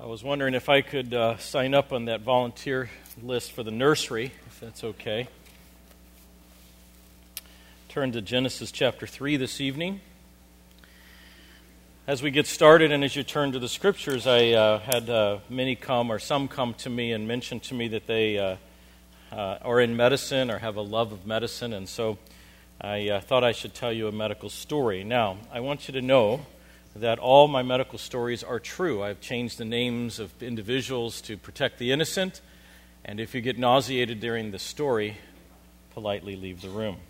was wondering if I could sign up on that volunteer list for the nursery, if that's okay. Turn to Genesis chapter 3 this evening. As we get started and as you turn to the scriptures, I had some come to me and mention to me that they are in medicine or have a love of medicine, and so I thought I should tell you a medical story. Now, I want you to know that all my medical stories are true. I've changed the names of individuals to protect the innocent, and if you get nauseated during the story, politely leave the room.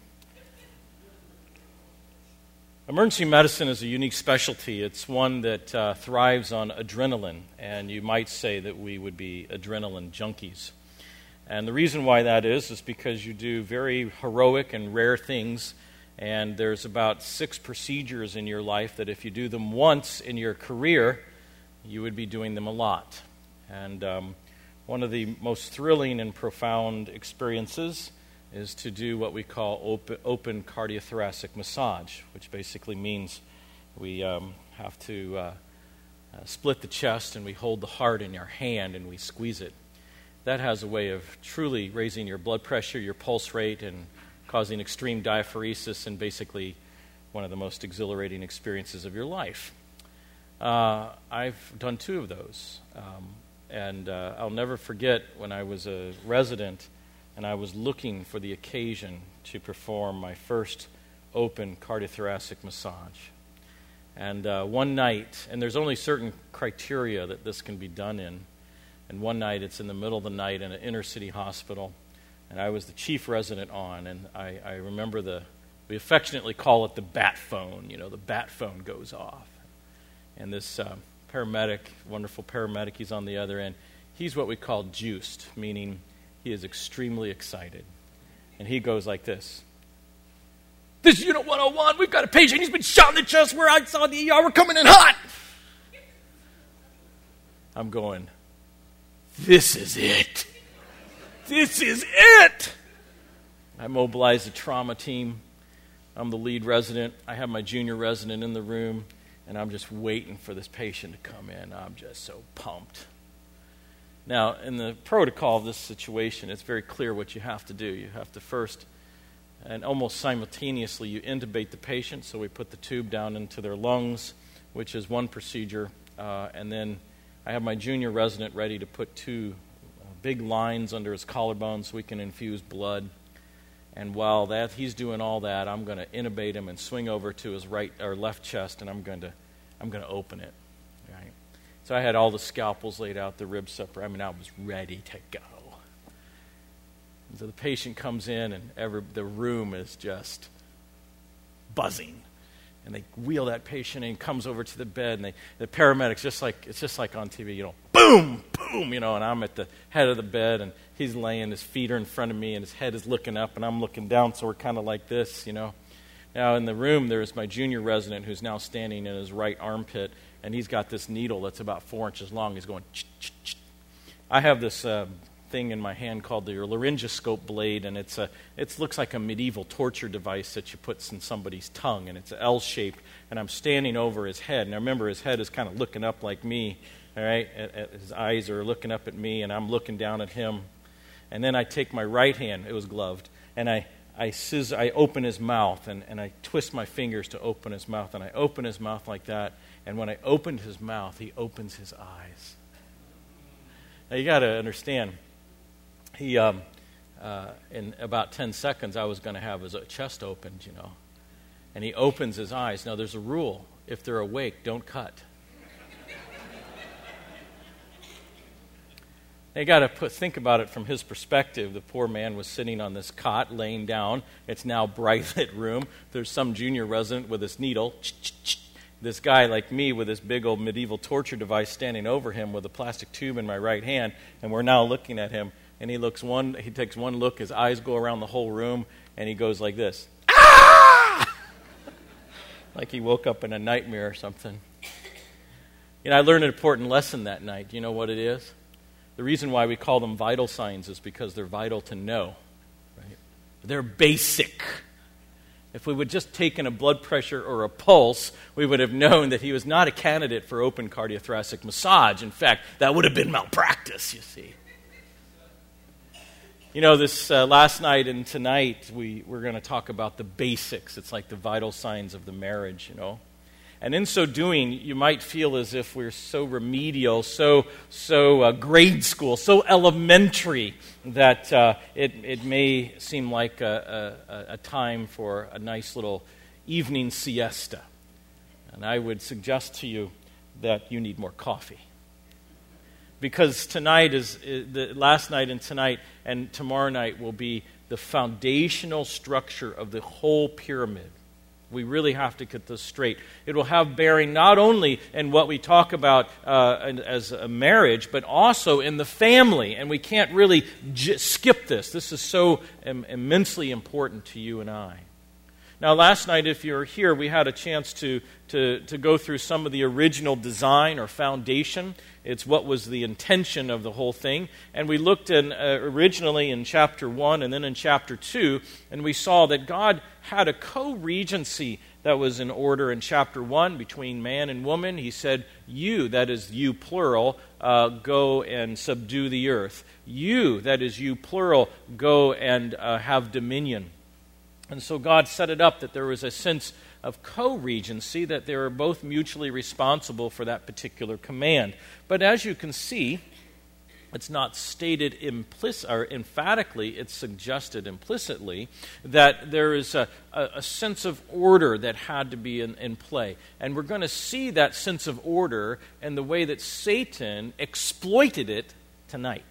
Emergency medicine is a unique specialty. It's one that thrives on adrenaline, and you might say that we would be adrenaline junkies. And the reason why that is because you do very heroic and rare things, and there's about 6 procedures in your life that if you do them once in your career, you would be doing them a lot. And one of the most thrilling and profound experiences is to do what we call open cardiothoracic massage, which basically means we have to split the chest and we hold the heart in our hand and we squeeze it. That has a way of truly raising your blood pressure, your pulse rate, and causing extreme diaphoresis, and basically one of the most exhilarating experiences of your life. I've done 2 of those, and I'll never forget when I was a resident and I was looking for the occasion to perform my first open cardiothoracic massage. And one night, and there's only certain criteria that this can be done in, and one night it's in the middle of the night in an inner city hospital, and I was the chief resident on, and I remember we affectionately call it the bat phone. You know, the bat phone goes off. And this paramedic, wonderful paramedic, he's on the other end. He's what we call juiced, meaning he is extremely excited. And he goes like this. "This is Unit 101. We've got a patient. He's been shot in the chest where I saw the ER. We're coming in hot." I'm going, "This is it. This is it!" I mobilize the trauma team. I'm the lead resident. I have my junior resident in the room, and I'm just waiting for this patient to come in. I'm just so pumped. Now, in the protocol of this situation, it's very clear what you have to do. You have to first, and almost simultaneously, you intubate the patient. So we put the tube down into their lungs, which is one procedure, and then I have my junior resident ready to put 2 big lines under his collarbone so we can infuse blood. And while he's doing all that, I'm going to intubate him and swing over to his right or left chest, and I'm going to open it. Right? So I had all the scalpels laid out, the ribs separate. I was ready to go. And so the patient comes in, and the room is just buzzing. And they wheel that patient in, comes over to the bed, and the paramedics, it's just like on TV, boom, boom, and I'm at the head of the bed, and he's laying, his feet are in front of me, and his head is looking up, and I'm looking down, so we're kind of like this, Now in the room, there's my junior resident who's now standing in his right armpit, and he's got this needle that's about 4 inches long. He's going, ch. I have this thing in my hand called the laryngoscope blade, and it looks like a medieval torture device that you put in somebody's tongue, and it's L-shaped, and I'm standing over his head. And I remember his head is kind of looking up like me, all right? His eyes are looking up at me, and I'm looking down at him. And then I take my right hand, it was gloved, and I open his mouth, and I twist my fingers to open his mouth, and I open his mouth like that, and when I opened his mouth, he opens his eyes. Now you got to understand, he, in about 10 seconds, I was going to have his chest opened, and he opens his eyes. Now there's a rule: if they're awake, don't cut. You got to think about it from his perspective. The poor man was sitting on this cot, laying down. It's now bright lit room. There's some junior resident with this needle. This guy like me with this big old medieval torture device standing over him with a plastic tube in my right hand, and we're now looking at him. And he takes one look. His eyes go around the whole room, and he goes like this, "Ah!" Like he woke up in a nightmare or something. I learned an important lesson that night. Do you know what it is? The reason why we call them vital signs is because they're vital to know. Right? They're basic. If we would just taken a blood pressure or a pulse, we would have known that he was not a candidate for open cardiothoracic massage. In fact, that would have been malpractice, you see. You know, this last night and tonight, we're going to talk about the basics. It's like the vital signs of the marriage, you know. And in so doing, you might feel as if we're so remedial, so grade school, so elementary, that it may seem like a time for a nice little evening siesta. And I would suggest to you that you need more coffee. Because tonight the last night and tonight and tomorrow night will be the foundational structure of the whole pyramid. We really have to get this straight. It will have bearing not only in what we talk about as a marriage, but also in the family. And we can't really skip this. This is so immensely important to you and I. Now, last night, if you were here, we had a chance to go through some of the original design or foundation. It's what was the intention of the whole thing. And we looked originally in chapter 1 and then in chapter 2, and we saw that God had a co-regency that was in order in chapter 1 between man and woman. He said, you, that is you plural, go and subdue the earth. You, that is you plural, go and have dominion. And so God set it up that there was a sense of co-regency, that they were both mutually responsible for that particular command. But as you can see, it's not stated emphatically, it's suggested implicitly that there is a sense of order that had to be in play. And we're going to see that sense of order and the way that Satan exploited it tonight.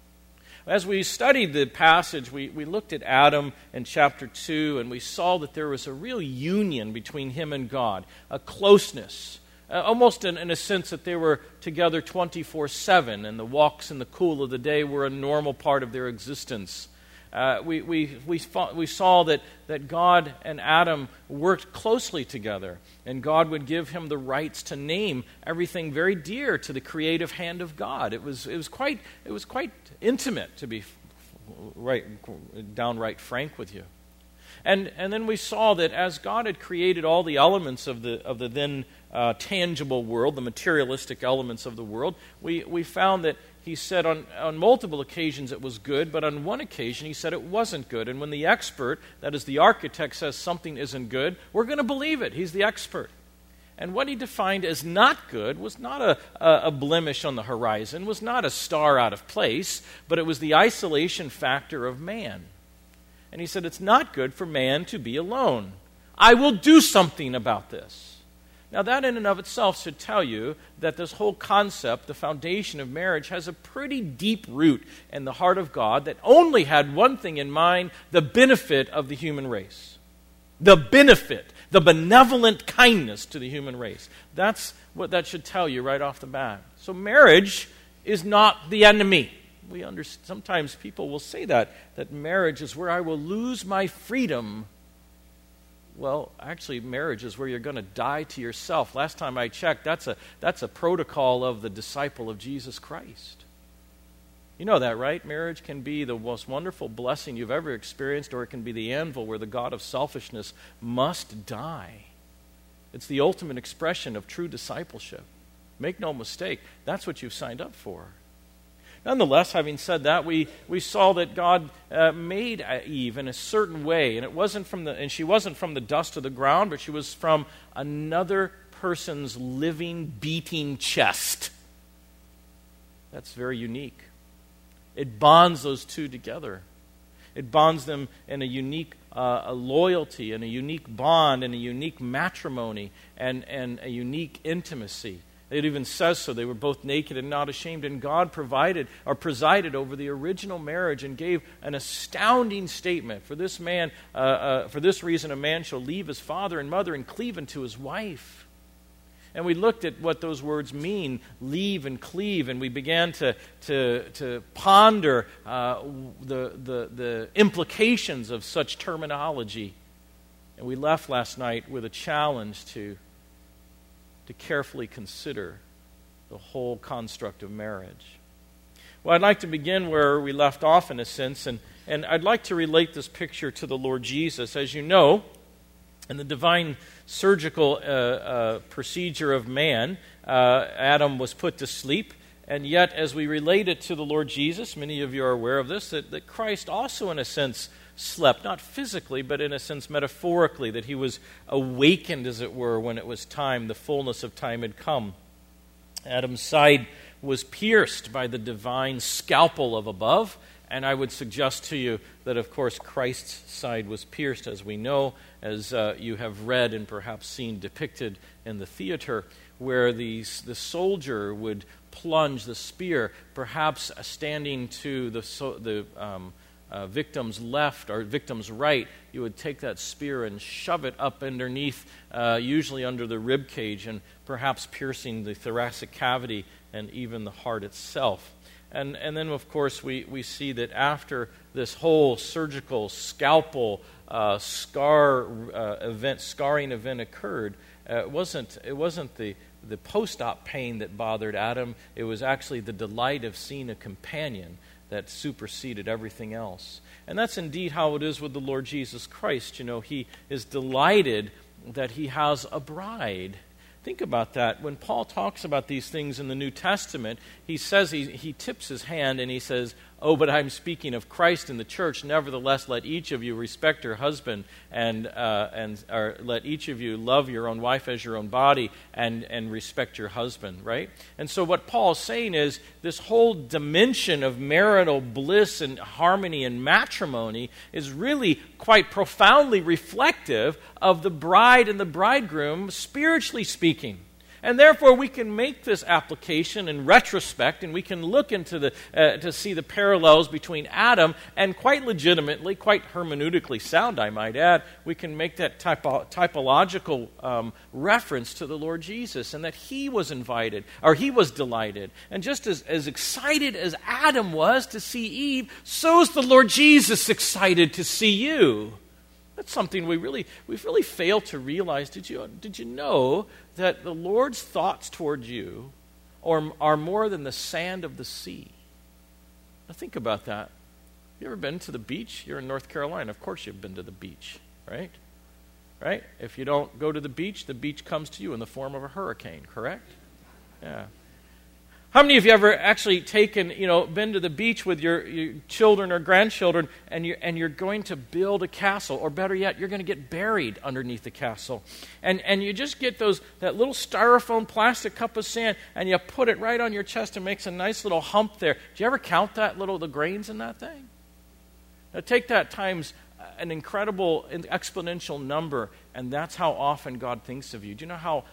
As we studied the passage, we looked at Adam in chapter 2, and we saw that there was a real union between him and God, a closeness, almost in a sense that they were together 24/7, and the walks in the cool of the day were a normal part of their existence. We saw that God and Adam worked closely together, and God would give him the rights to name everything very dear to the creative hand of God. It was quite intimate, to be downright frank with you. And then we saw that as God had created all the elements of the then tangible world, the materialistic elements of the world, we found that he said on multiple occasions it was good, but on one occasion he said it wasn't good. And when the expert, that is the architect, says something isn't good, we're going to believe it. He's the expert. And what he defined as not good was not a blemish on the horizon, was not a star out of place, but it was the isolation factor of man. And he said it's not good for man to be alone. I will do something about this. Now, that in and of itself should tell you that this whole concept, the foundation of marriage, has a pretty deep root in the heart of God that only had one thing in mind, the benefit of the human race. The benefit, the benevolent kindness to the human race. That's what that should tell you right off the bat. So marriage is not the enemy. Sometimes people will say that marriage is where I will lose my freedom. Well, actually, marriage is where you're going to die to yourself. Last time I checked, that's a protocol of the disciple of Jesus Christ. You know that, right? Marriage can be the most wonderful blessing you've ever experienced, or it can be the anvil where the god of selfishness must die. It's the ultimate expression of true discipleship. Make no mistake, that's what you've signed up for. Nonetheless, having said that, we saw that God made Eve in a certain way, and she wasn't from the dust of the ground, but she was from another person's living, beating chest. That's very unique. It bonds those two together. It bonds them in a unique a loyalty, and a unique bond, and a unique matrimony, and a unique intimacy. It even says so. They were both naked and not ashamed. And God presided over the original marriage and gave an astounding statement. For this reason, a man shall leave his father and mother and cleave unto his wife. And we looked at what those words mean, leave and cleave, and we began to ponder the implications of such terminology. And we left last night with a challenge to carefully consider the whole construct of marriage. Well, I'd like to begin where we left off in a sense, and I'd like to relate this picture to the Lord Jesus. As you know, In the divine surgical procedure of man, Adam was put to sleep, and yet as we relate it to the Lord Jesus, many of you are aware of this, that Christ also in a sense slept, not physically, but in a sense metaphorically, that he was awakened, as it were, when it was time, the fullness of time had come. Adam's side was pierced by the divine scalpel of above, and I would suggest to you that, of course, Christ's side was pierced, as we know, as you have read and perhaps seen depicted in the theater, where the soldier would plunge the spear, perhaps standing to the victim's left or victim's right. You would take that spear and shove it up underneath, usually under the rib cage, and perhaps piercing the thoracic cavity and even the heart itself. And then, of course, we see that after this whole surgical scalpel scarring event occurred, it wasn't the post-op pain that bothered Adam. It was actually the delight of seeing a companion that superseded everything else. And that's indeed how it is with the Lord Jesus Christ. You know, he is delighted that he has a bride. Think about that. When Paul talks about these things in the New Testament, he says, he tips his hand and he says, "Oh, but I'm speaking of Christ and the church. Nevertheless, let each of you respect your husband, or let each of you love your own wife as your own body, and respect your husband," right? And so what Paul's saying is this whole dimension of marital bliss and harmony and matrimony is really quite profoundly reflective of the bride and the bridegroom, spiritually speaking. And therefore, we can make this application in retrospect, and we can look into to see the parallels between Adam, and quite legitimately, quite hermeneutically sound, I might add, we can make that typological reference to the Lord Jesus, and that he was invited, or he was delighted. And just as excited as Adam was to see Eve, so is the Lord Jesus excited to see you. That's something we've really failed to realize. Did you know that the Lord's thoughts toward you are more than the sand of the sea? Now think about that. You ever been to the beach? You're in North Carolina. Of course you've been to the beach, right? Right? If you don't go to the beach comes to you in the form of a hurricane, correct? Yeah. How many of you ever actually been to the beach with your children or grandchildren, and you're going to build a castle, or better yet, you're going to get buried underneath the castle, and you just get that little styrofoam plastic cup of sand, and you put it right on your chest and makes a nice little hump there. Do you ever count the grains in that thing? Now take that times an incredible exponential number, and that's how often God thinks of you. Do you know how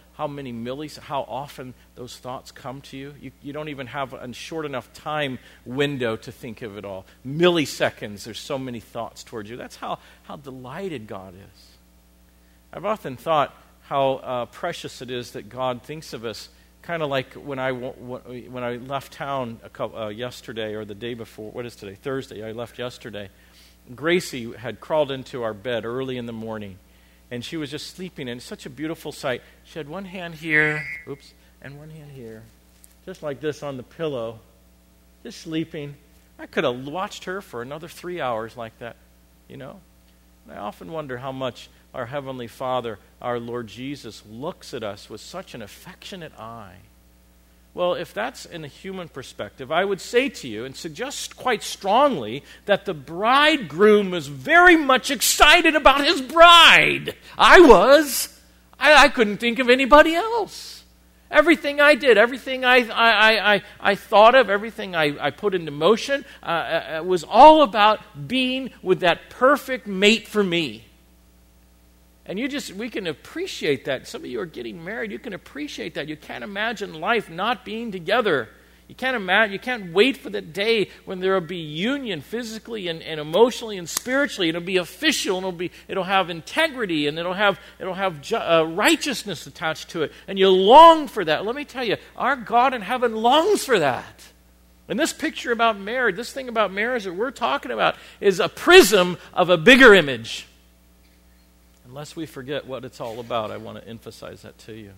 often those thoughts come to you? You don't even have a short enough time window to think of it all. Milliseconds, there's so many thoughts towards you. That's how delighted God is. I've often thought how precious it is that God thinks of us, kind of like when I left town yesterday, or the day before. What is today? Thursday. I left yesterday. Gracie had crawled into our bed early in the morning, and she was just sleeping, and it's such a beautiful sight. She had one hand here, and one hand here, just like this on the pillow, just sleeping. I could have watched her for another 3 hours like that, you know. And I often wonder how much our Heavenly Father, our Lord Jesus, looks at us with such an affectionate eye. Well, if that's in a human perspective, I would say to you and suggest quite strongly that the bridegroom is very much excited about his bride. I was. I couldn't think of anybody else. Everything I did, everything I thought of, everything I put into motion was all about being with that perfect mate for me. And we can appreciate that. Some of you are getting married. You can appreciate that. You can't imagine life not being together. You can't wait for the day when there will be union physically and emotionally and spiritually. It'll be official, and it'll have integrity, and it'll have righteousness attached to it. And you long for that. Let me tell you, our God in heaven longs for that. And this picture about marriage, this thing about marriage that we're talking about, is a prism of a bigger image. Unless we forget what it's all about, I want to emphasize that to you.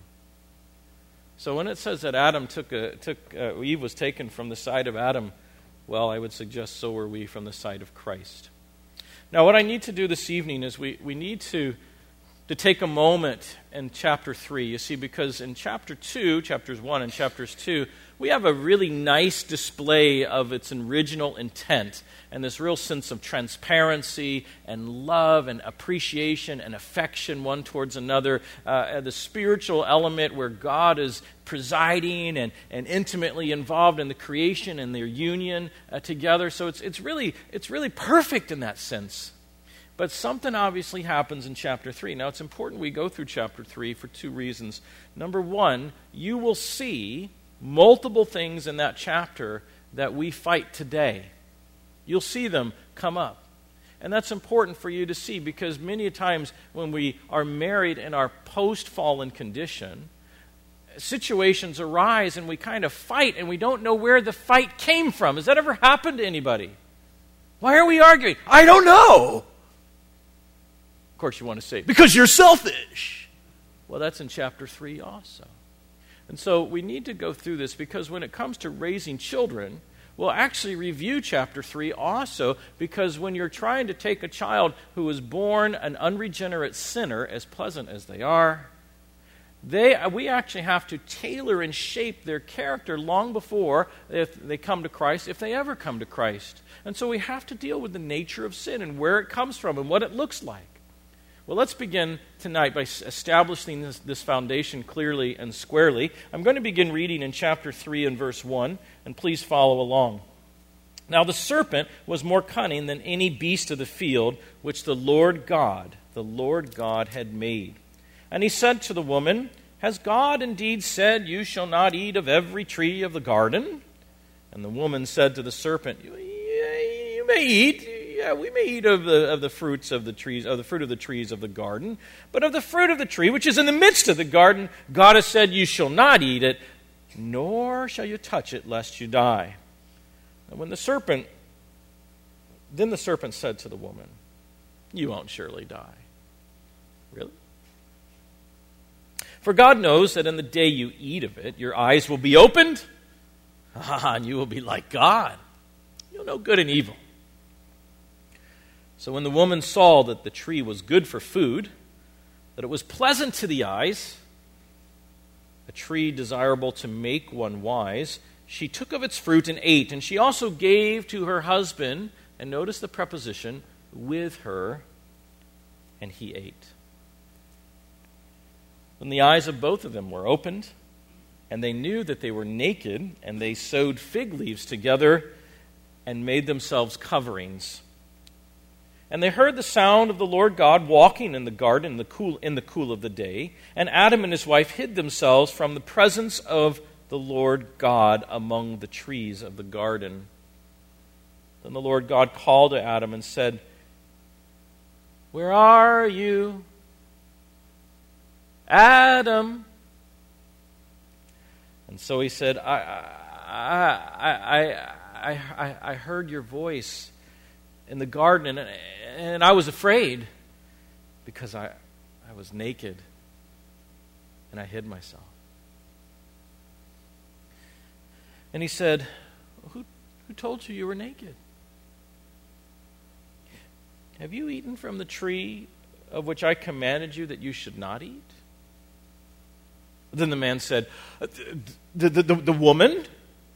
So when it says that Eve was taken from the side of Adam, well, I would suggest so were we from the side of Christ. Now, what I need to do this evening is we need to to take a moment in chapter 3. You see, because in chapter 2, chapters 1 and chapters 2, we have a really nice display of its original intent and this real sense of transparency and love and appreciation and affection one towards another. The spiritual element where God is presiding and intimately involved in the creation and their union together. So it's really perfect in that sense. But something obviously happens in chapter 3. Now, it's important we go through chapter 3 for two reasons. Number one, you will see multiple things in that chapter that we fight today. You'll see them come up. And that's important for you to see because many times when we are married in our post-fallen condition, situations arise and we kind of fight and we don't know where the fight came from. Has that ever happened to anybody? Why are we arguing? I don't know. Of course, you want to say, because you're selfish. Well, that's in chapter 3 also. And so we need to go through this because when it comes to raising children, we'll actually review chapter 3 also because when you're trying to take a child who was born an unregenerate sinner, as pleasant as they are, we actually have to tailor and shape their character long before if they come to Christ, if they ever come to Christ. And so we have to deal with the nature of sin and where it comes from and what it looks like. Well, let's begin tonight by establishing this foundation clearly and squarely. I'm going to begin reading in chapter 3 and verse 1, and please follow along. Now the serpent was more cunning than any beast of the field which the Lord God had made. And he said to the woman, Has God indeed said, You shall not eat of every tree of the garden? And the woman said to the serpent, You may eat. Yeah, we may eat of the fruits of the trees, of the fruit of the trees of the garden, but of the fruit of the tree which is in the midst of the garden, God has said, You shall not eat it, nor shall you touch it, lest you die. And then the serpent said to the woman, You won't surely die. Really? For God knows that in the day you eat of it, your eyes will be opened, and you will be like God. You'll know good and evil. So when the woman saw that the tree was good for food, that it was pleasant to the eyes, a tree desirable to make one wise, she took of its fruit and ate. And she also gave to her husband, and notice the preposition, with her, and he ate. When the eyes of both of them were opened, and they knew that they were naked, and they sewed fig leaves together and made themselves coverings. And they heard the sound of the Lord God walking in the garden in the cool of the day. And Adam and his wife hid themselves from the presence of the Lord God among the trees of the garden. Then the Lord God called to Adam and said, Where are you, Adam? And so he said, I heard your voice in the garden, and I was afraid because I was naked and I hid myself. And he said, Who told you were naked? Have you eaten from the tree of which I commanded you that you should not eat? Then the man said, The woman,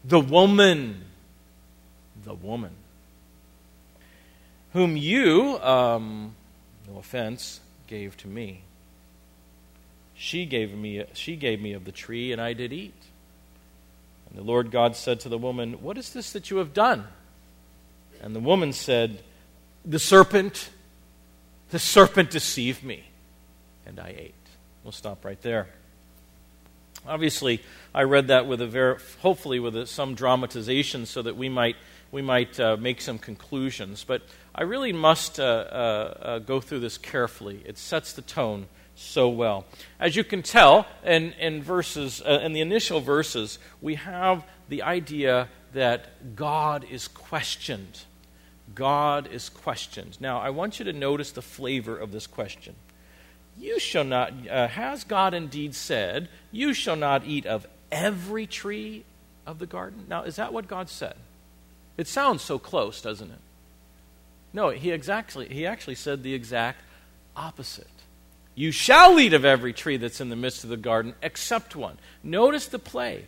whom you, no offense, gave to me. She gave me of the tree, and I did eat. And the Lord God said to the woman, What is this that you have done? And the woman said, The serpent deceived me, and I ate. We'll stop right there. Obviously, I read that with hopefully with some dramatization so that we might make some conclusions. But I really must go through this carefully. It sets the tone so well. As you can tell, in the initial verses, we have the idea that God is questioned. God is questioned. Now, I want you to notice the flavor of this question. You shall not, has God indeed said, you shall not eat of every tree of the garden? Now, is that what God said? It sounds so close, doesn't it? No, he actually said the exact opposite. You shall eat of every tree that's in the midst of the garden, except one. Notice the play.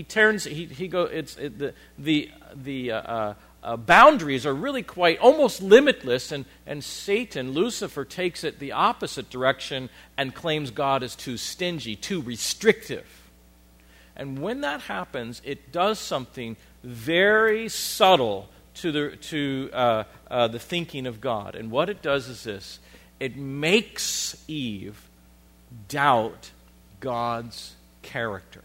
Boundaries are really quite almost limitless, and Satan, Lucifer, takes it the opposite direction and claims God is too stingy, too restrictive. And when that happens, it does something very subtle to the thinking of God. And what it does is this: it makes Eve doubt God's character.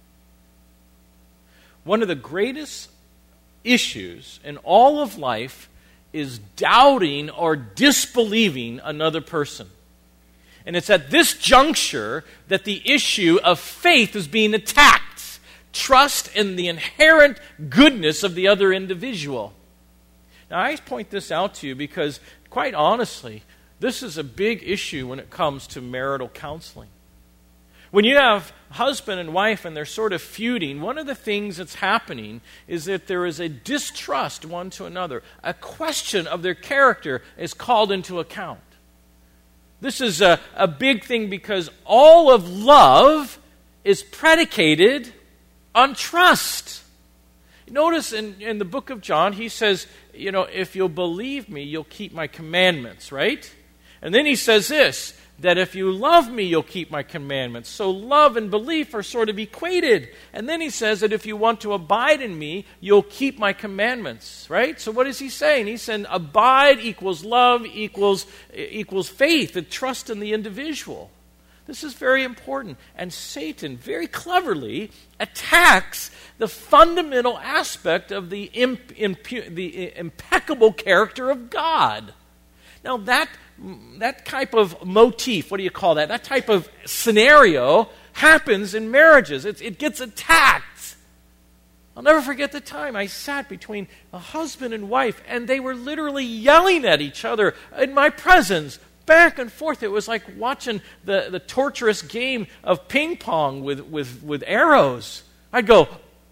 One of the greatest issues in all of life is doubting or disbelieving another person. And it's at this juncture that the issue of faith is being attacked. Trust in the inherent goodness of the other individual. Now, I point this out to you because, quite honestly, this is a big issue when it comes to marital counseling. When you have husband and wife and they're sort of feuding, one of the things that's happening is that there is a distrust one to another. A question of their character is called into account. This is a big thing because all of love is predicated on trust. Notice in the book of John, he says, if you'll believe me, you'll keep my commandments, right? And then he says this, that if you love me, you'll keep my commandments. So love and belief are sort of equated. And then he says that if you want to abide in me, you'll keep my commandments, right? So what is he saying? He's saying abide equals love equals faith and trust in the individual. This is very important. And Satan very cleverly attacks the fundamental aspect of the impeccable character of God. Now that type of motif, what do you call that? That type of scenario happens in marriages. It gets attacked. I'll never forget the time I sat between a husband and wife, and they were literally yelling at each other in my presence, back and forth. It was like watching the torturous game of ping pong with arrows. I'd go,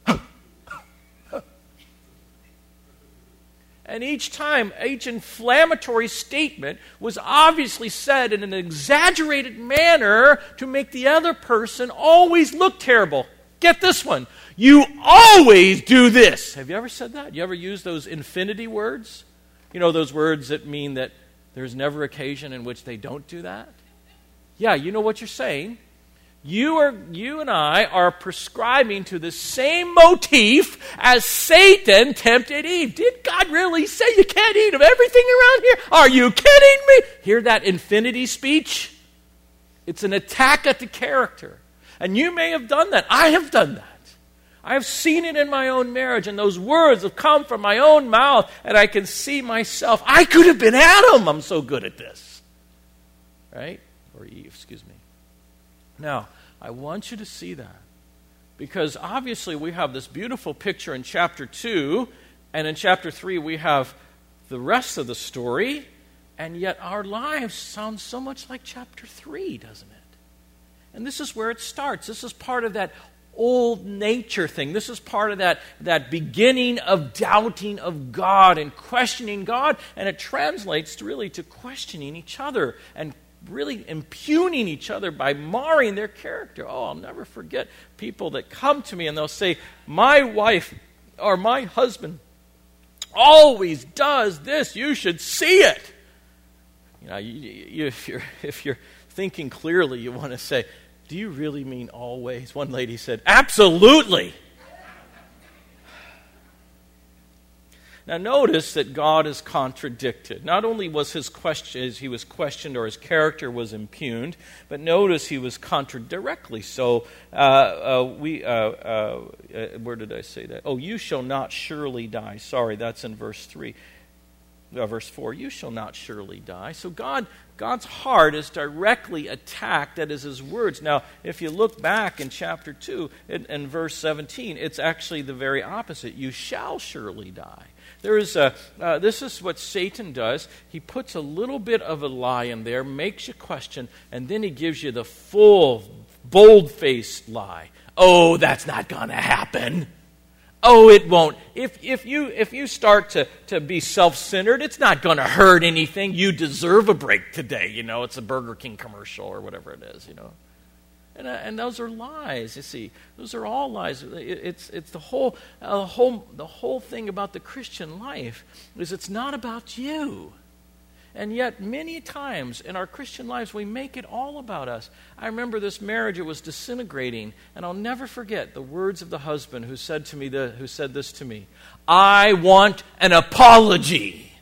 and each time, each inflammatory statement was obviously said in an exaggerated manner to make the other person always look terrible. Get this one. You always do this. Have you ever said that? You ever used those infinity words? Those words that mean that there's never occasion in which they don't do that? Yeah, you know what you're saying. You and I are prescribing to the same motif as Satan tempted Eve. Did God really say you can't eat of everything around here? Are you kidding me? Hear that infinity speech? It's an attack at the character. And you may have done that. I have done that. I have seen it in my own marriage, and those words have come from my own mouth, and I can see myself. I could have been Adam. I'm so good at this. Right? Or Eve, excuse me. Now, I want you to see that because obviously we have this beautiful picture in chapter 2, and in chapter 3 we have the rest of the story, and yet our lives sound so much like chapter 3, doesn't it? And this is where it starts. This is part of that old nature thing. This is part of that beginning of doubting of God and questioning God, and it translates really to questioning each other and really impugning each other by marring their character. Oh, I'll never forget people that come to me and they'll say, my wife or my husband always does this. You should see it. If you're thinking clearly, you want to say, do you really mean always? One lady said, absolutely. Now notice that God is contradicted. Not only was he was questioned or his character was impugned, but notice he was directly. So where did I say that? Oh, you shall not surely die. Sorry, that's in verse 3. Verse 4, you shall not surely die. So God's heart is directly attacked. That is his words. Now, if you look back in chapter 2, in verse 17, it's actually the very opposite. You shall surely die. This is what Satan does. He puts a little bit of a lie in there, makes you question, and then he gives you the full, bold-faced lie. Oh, that's not going to happen. Oh, it won't. If you start to be self-centered, it's not going to hurt anything. You deserve a break today. It's a Burger King commercial or whatever it is. And those are lies. You see, those are all lies. It's the whole thing about the Christian life is it's not about you. And yet, many times in our Christian lives, we make it all about us. I remember this marriage; it was disintegrating, and I'll never forget the words of the husband who said this to me: "I want an apology."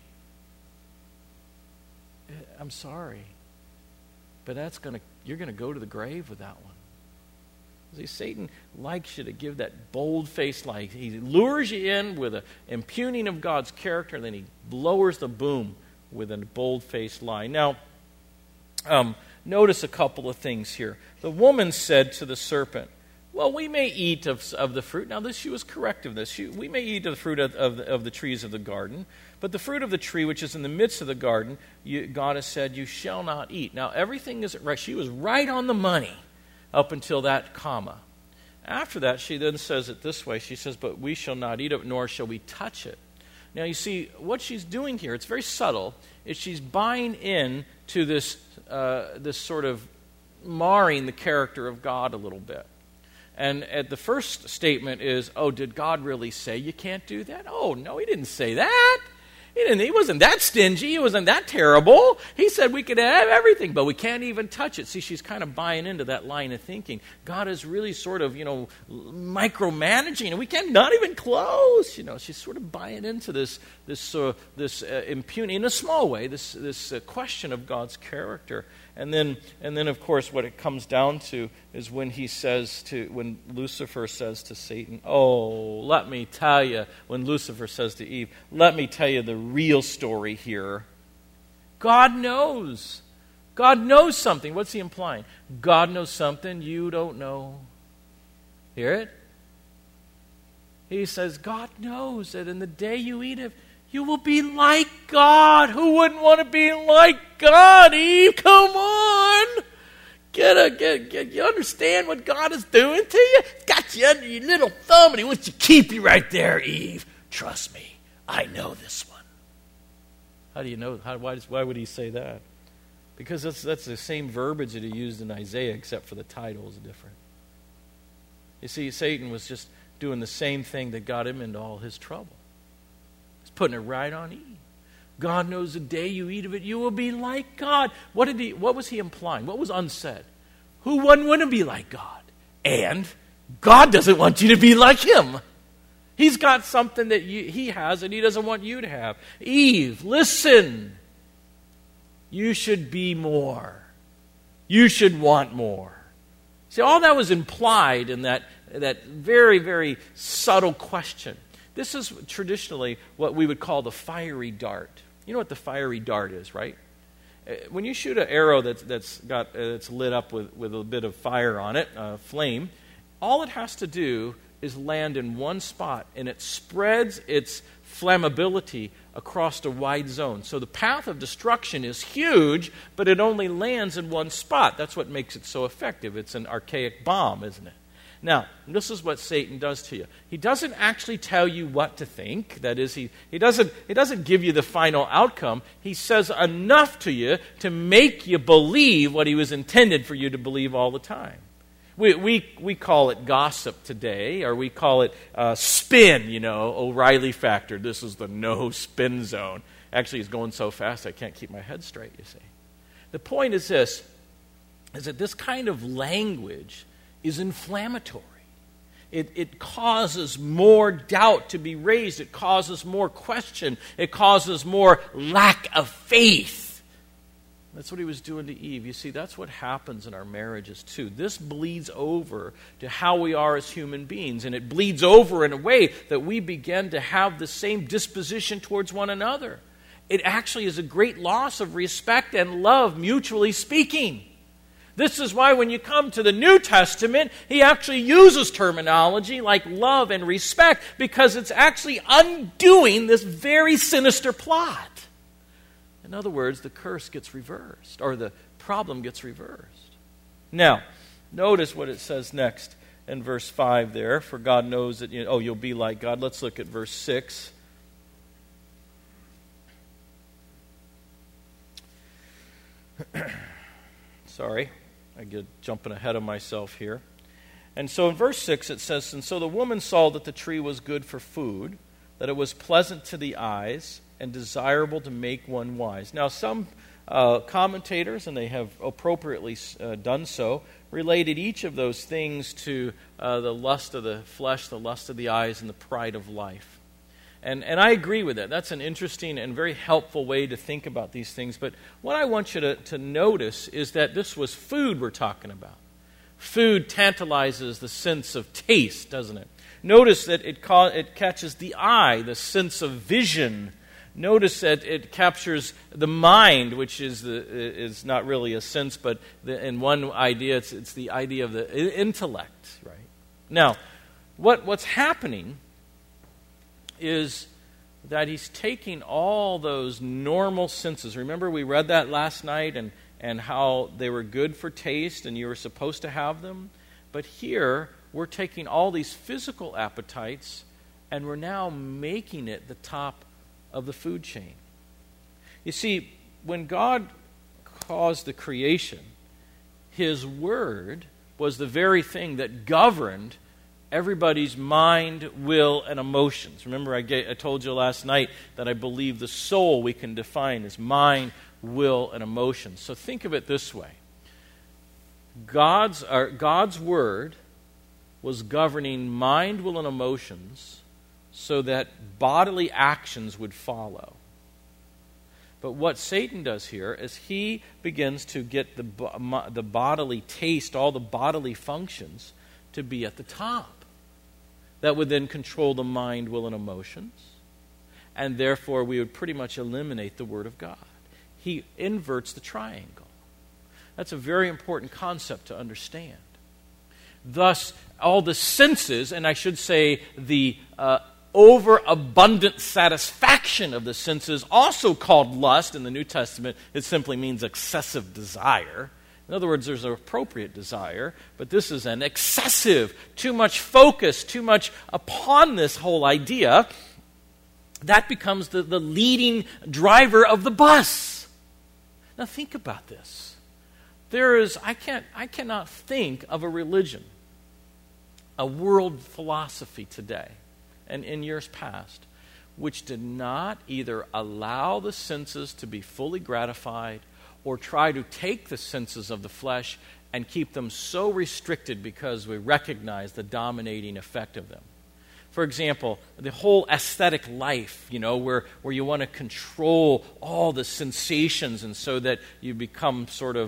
I'm sorry, but you're going to go to the grave with that one. See, Satan likes you to give that bold-faced lie. He lures you in with an impugning of God's character, and then he lowers the boom with a bold-faced lie. Now, notice a couple of things here. The woman said to the serpent, "Well, we may eat of the fruit." Now, she was correct of this. We may eat of the fruit of the trees of the garden, but the fruit of the tree which is in the midst of the garden, God has said, "You shall not eat." Now, everything is right. She was right on the money up until that comma. After that, she then says it this way. She says, "But we shall not eat of it, nor shall we touch it." Now, you see, what she's doing here, it's very subtle, is she's buying in to this sort of marring the character of God a little bit. And at the first statement is, oh, did God really say you can't do that? Oh, no, he didn't say that. He wasn't that stingy. He wasn't that terrible. He said we could have everything, but we can't even touch it. See, she's kind of buying into that line of thinking. God is really sort of, micromanaging, and we can't, not even close. She's sort of buying into this impugning, in a small way, this question of God's character. And then, of course, what it comes down to is when Lucifer says to Satan, "Oh, let me tell you," when Lucifer says to Eve, "Let me tell you the real story here." God knows. God knows something. What's he implying? God knows something you don't know. Hear it? He says, God knows that in the day you eat of, you will be like God. Who wouldn't want to be like God, Eve? Come on. You understand what God is doing to you? He's got you under your little thumb, and he wants to keep you right there, Eve. Trust me, I know this one. How do you know? Why would he say that? Because that's the same verbiage that he used in Isaiah, except for the title is different. You see, Satan was just doing the same thing that got him into all his trouble. Putting it right on Eve. God knows the day you eat of it, you will be like God. What was he implying? What was unsaid? Who wouldn't want to be like God? And God doesn't want you to be like him. He's got something that he has and he doesn't want you to have. Eve, listen. You should be more. You should want more. See, all that was implied in that very, very subtle question. This is traditionally what we would call the fiery dart. You know what the fiery dart is, right? When you shoot an arrow that's lit up with a bit of fire on it, flame, all it has to do is land in one spot, and it spreads its flammability across a wide zone. So the path of destruction is huge, but it only lands in one spot. That's what makes it so effective. It's an archaic bomb, isn't it? Now, this is what Satan does to you. He doesn't actually tell you what to think. That is, he doesn't give you the final outcome. He says enough to you to make you believe what he was intended for you to believe all the time. We call it gossip today, or we call it spin, O'Reilly factor. This is the no spin zone. Actually, it's going so fast I can't keep my head straight, you see. The point is this, is that this kind of language is inflammatory. It causes more doubt to be raised. It causes more question. It causes more lack of faith. That's what he was doing to Eve. You see, that's what happens in our marriages too. This bleeds over to how we are as human beings, and it bleeds over in a way that we begin to have the same disposition towards one another. It actually is a great loss of respect and love, mutually speaking. This is why when you come to the New Testament, he actually uses terminology like love and respect, because it's actually undoing this very sinister plot. In other words, the curse gets reversed, or the problem gets reversed. Now, notice what it says next. in verse 5 there, for God knows that, you'll be like God. Let's look at verse 6. Sorry, I get jumping ahead of myself here. And so in verse 6 it says, "And so the woman saw that the tree was good for food, that it was pleasant to the eyes, and desirable to make one wise." Now some commentators, and they have appropriately done so, related each of those things to the lust of the flesh, the lust of the eyes, and the pride of life. And I agree with that. That's an interesting and very helpful way to think about these things. But what I want you to notice is that this was food we're talking about. Food tantalizes the sense of taste, doesn't it? Notice that it catches the eye, the sense of vision. Notice that it captures the mind, which is not really a sense, but in one idea, it's the idea of the intellect, right? Now, what's happening is that he's taking all those normal senses. Remember, we read that last night and how they were good for taste and you were supposed to have them. But here, we're taking all these physical appetites and we're now making it the top of the food chain. You see, when God caused the creation, His Word was the very thing that governed everybody's mind, will, and emotions. Remember, I told you last night that I believe the soul we can define as mind, will, and emotions. So think of it this way. God's Word was governing mind, will, and emotions so that bodily actions would follow. But what Satan does here is he begins to get the bodily taste, all the bodily functions, to be at the top. That would then control the mind, will, and emotions. And therefore, we would pretty much eliminate the Word of God. He inverts the triangle. That's a very important concept to understand. Thus, all the senses, and I should say the overabundant satisfaction of the senses, also called lust in the New Testament, it simply means excessive desire. In other words, there's an appropriate desire, but this is an excessive, too much focus, too much upon this whole idea. That becomes the leading driver of the bus. Now think about this. I cannot think of a religion, a world philosophy today, and in years past, which did not either allow the senses to be fully gratified or try to take the senses of the flesh and keep them so restricted because we recognize the dominating effect of them. For example, the whole aesthetic life, where you want to control all the sensations, and so that you become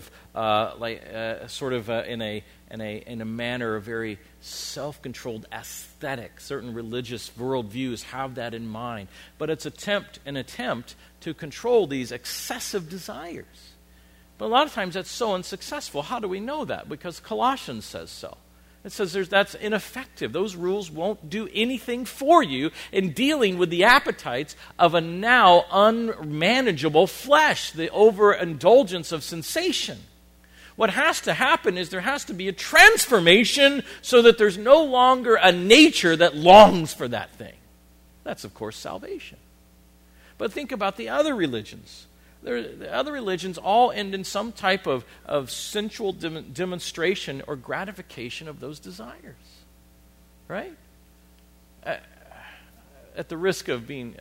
in a manner of very self-controlled aesthetic. Certain religious worldviews have that in mind, but it's an attempt to control these excessive desires. But a lot of times that's so unsuccessful. How do we know that? Because Colossians says so. It says that's ineffective. Those rules won't do anything for you in dealing with the appetites of a now unmanageable flesh, the overindulgence of sensation. What has to happen is there has to be a transformation so that there's no longer a nature that longs for that thing. That's, of course, salvation. But think about the other religions. The other religions all end in some type of sensual demonstration or gratification of those desires. Right? At the risk of being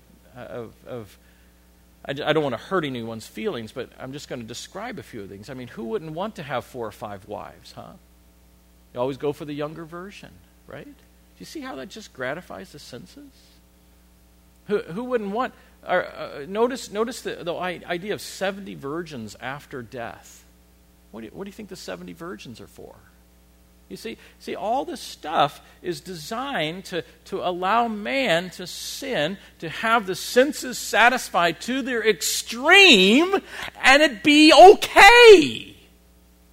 I don't want to hurt anyone's feelings, but I'm just going to describe a few things. I mean, who wouldn't want to have 4 or 5 wives, huh? You always go for the younger version, right? Do you see how that just gratifies the senses? Who wouldn't want... notice the idea of 70 virgins after death. What do you think the 70 virgins are for? You see, all this stuff is designed to allow man to sin, to have the senses satisfied to their extreme, and it be okay.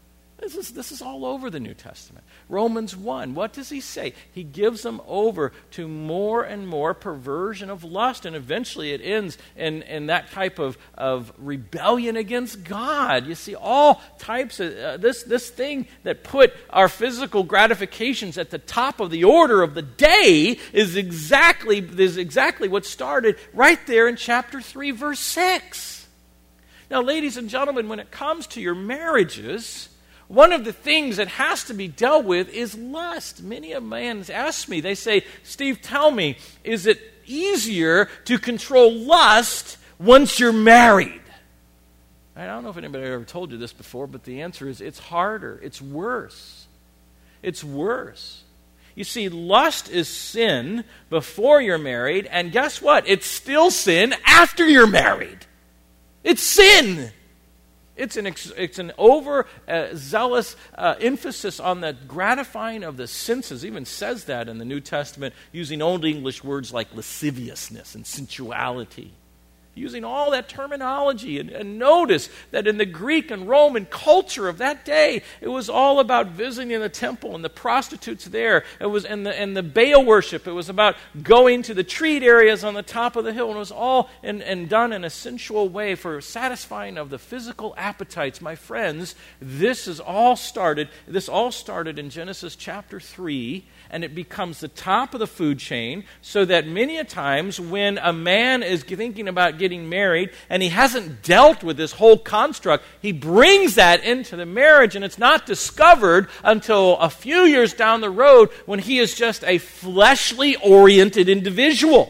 This is all over the New Testament. Romans 1, what does he say? He gives them over to more and more perversion of lust, and eventually it ends in that type of rebellion against God. You see, all types of this thing that put our physical gratifications at the top of the order of the day is exactly what started right there in chapter 3, verse 6. Now, ladies and gentlemen, when it comes to your marriages, one of the things that has to be dealt with is lust. Many a man ask me, they say, Steve, tell me, is it easier to control lust once you're married? I don't know if anybody ever told you this before, but the answer is it's harder. It's worse. It's worse. You see, lust is sin before you're married, and guess what? It's still sin after you're married. It's sin. It's an overzealous emphasis on the gratifying of the senses. It even says that in the New Testament, using Old English words like lasciviousness and sensuality. Using all that terminology. And notice that in the Greek and Roman culture of that day, it was all about visiting the temple and the prostitutes there. It was and the Baal worship. It was about going to the treat areas on the top of the hill. And it was all done in a sensual way for satisfying of the physical appetites. My friends, this all started in Genesis chapter 3, and it becomes the top of the food chain, so that many a times when a man is thinking about getting married and he hasn't dealt with this whole construct, he brings that into the marriage, and it's not discovered until a few years down the road when he is just a fleshly oriented individual.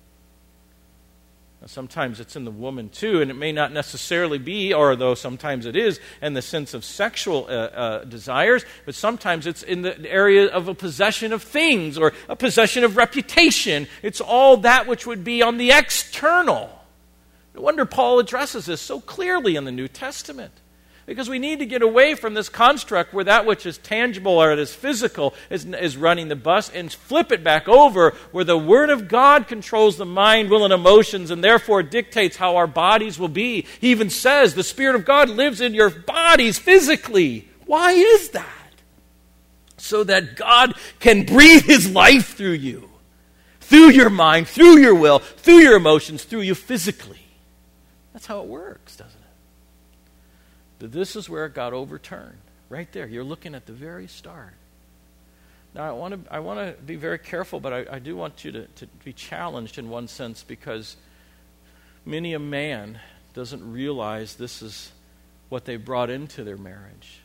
Sometimes it's in the woman too, and it may not necessarily be, or though sometimes it is, in the sense of sexual desires, but sometimes it's in the area of a possession of things or a possession of reputation. It's all that which would be on the external. No wonder Paul addresses this so clearly in the New Testament. Because we need to get away from this construct where that which is tangible or it is physical is running the bus, and flip it back over where the Word of God controls the mind, will, and emotions, and therefore dictates how our bodies will be. He even says the Spirit of God lives in your bodies physically. Why is that? So that God can breathe His life through you, through your mind, through your will, through your emotions, through you physically. That's how it works, doesn't it? But this is where it got overturned. Right there. You're looking at the very start. Now, I want to be very careful, but I do want you to be challenged in one sense, because many a man doesn't realize this is what they brought into their marriage.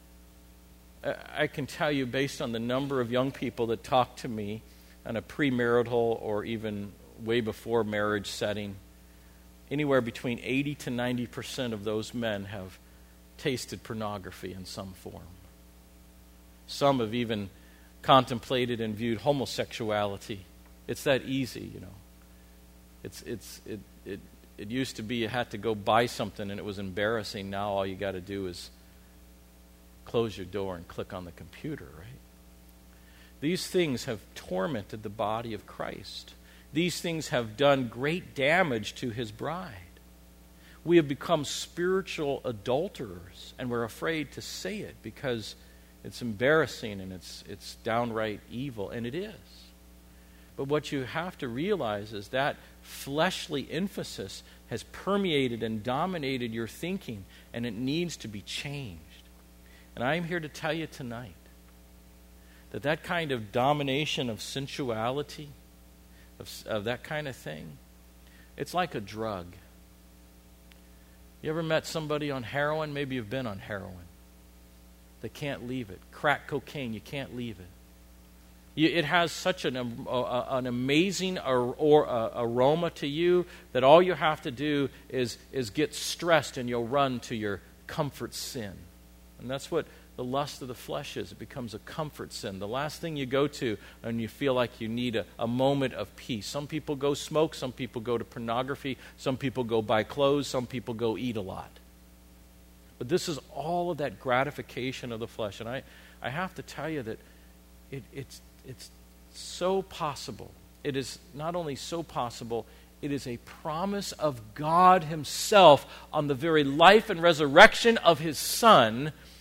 I can tell you, based on the number of young people that talk to me in a premarital or even way before marriage setting, anywhere between 80 to 90% of those men have tasted pornography in some form. Some have even contemplated and viewed homosexuality. It's that easy, you know. It used to be you had to go buy something and it was embarrassing. Now all you got to do is close your door and click on the computer, right? These things have tormented the body of Christ. These things have done great damage to His bride. We have become spiritual adulterers, and we're afraid to say it because it's embarrassing and it's downright evil, and it is. But what you have to realize is that fleshly emphasis has permeated and dominated your thinking, and it needs to be changed. And I'm here to tell you tonight that kind of domination of sensuality, of that kind of thing, it's like a drug. You ever met somebody on heroin? Maybe you've been on heroin. They can't leave it. Crack cocaine, you can't leave it. It has such an amazing aroma to you that all you have to do is get stressed and you'll run to your comfort sin. And that's what the lust of the flesh is. It becomes a comfort sin. The last thing you go to and you feel like you need a moment of peace. Some people go smoke. Some people go to pornography. Some people go buy clothes. Some people go eat a lot. But this is all of that gratification of the flesh. And I have to tell you that it's so possible. It is not only so possible, it is a promise of God Himself on the very life and resurrection of His Son,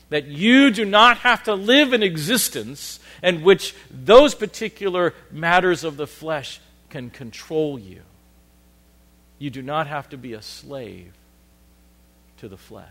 That you do not have to live an existence in which those particular matters of the flesh can control you. You do not have to be a slave to the flesh.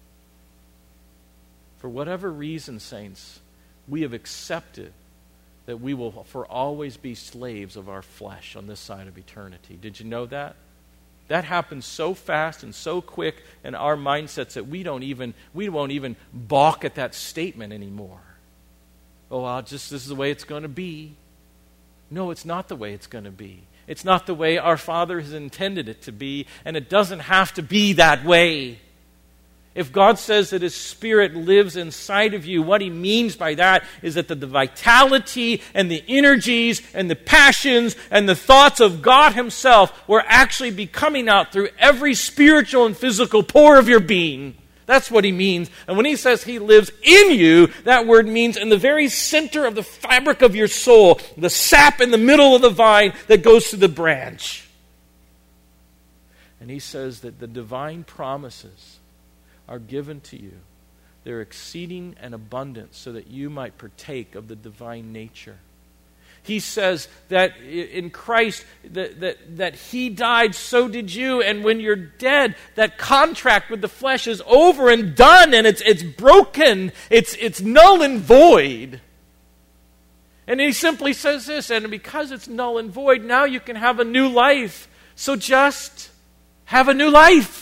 For whatever reason, saints, we have accepted that we will for always be slaves of our flesh on this side of eternity. Did you know that? That happens so fast and so quick in our mindsets that we won't even balk at that statement anymore. Oh, this is the way it's going to be. No, it's not the way it's going to be. It's not the way our Father has intended it to be, and it doesn't have to be that way. If God says that His Spirit lives inside of you, what He means by that is that the vitality and the energies and the passions and the thoughts of God Himself will actually be coming out through every spiritual and physical pore of your being. That's what He means. And when He says He lives in you, that word means in the very center of the fabric of your soul, the sap in the middle of the vine that goes to the branch. And He says that the divine promises are given to you. They're exceeding and abundant so that you might partake of the divine nature. He says that in Christ, that He died, so did you. And when you're dead, that contract with the flesh is over and done, and it's broken. It's null and void. And He simply says this, and because it's null and void, now you can have a new life. So just have a new life.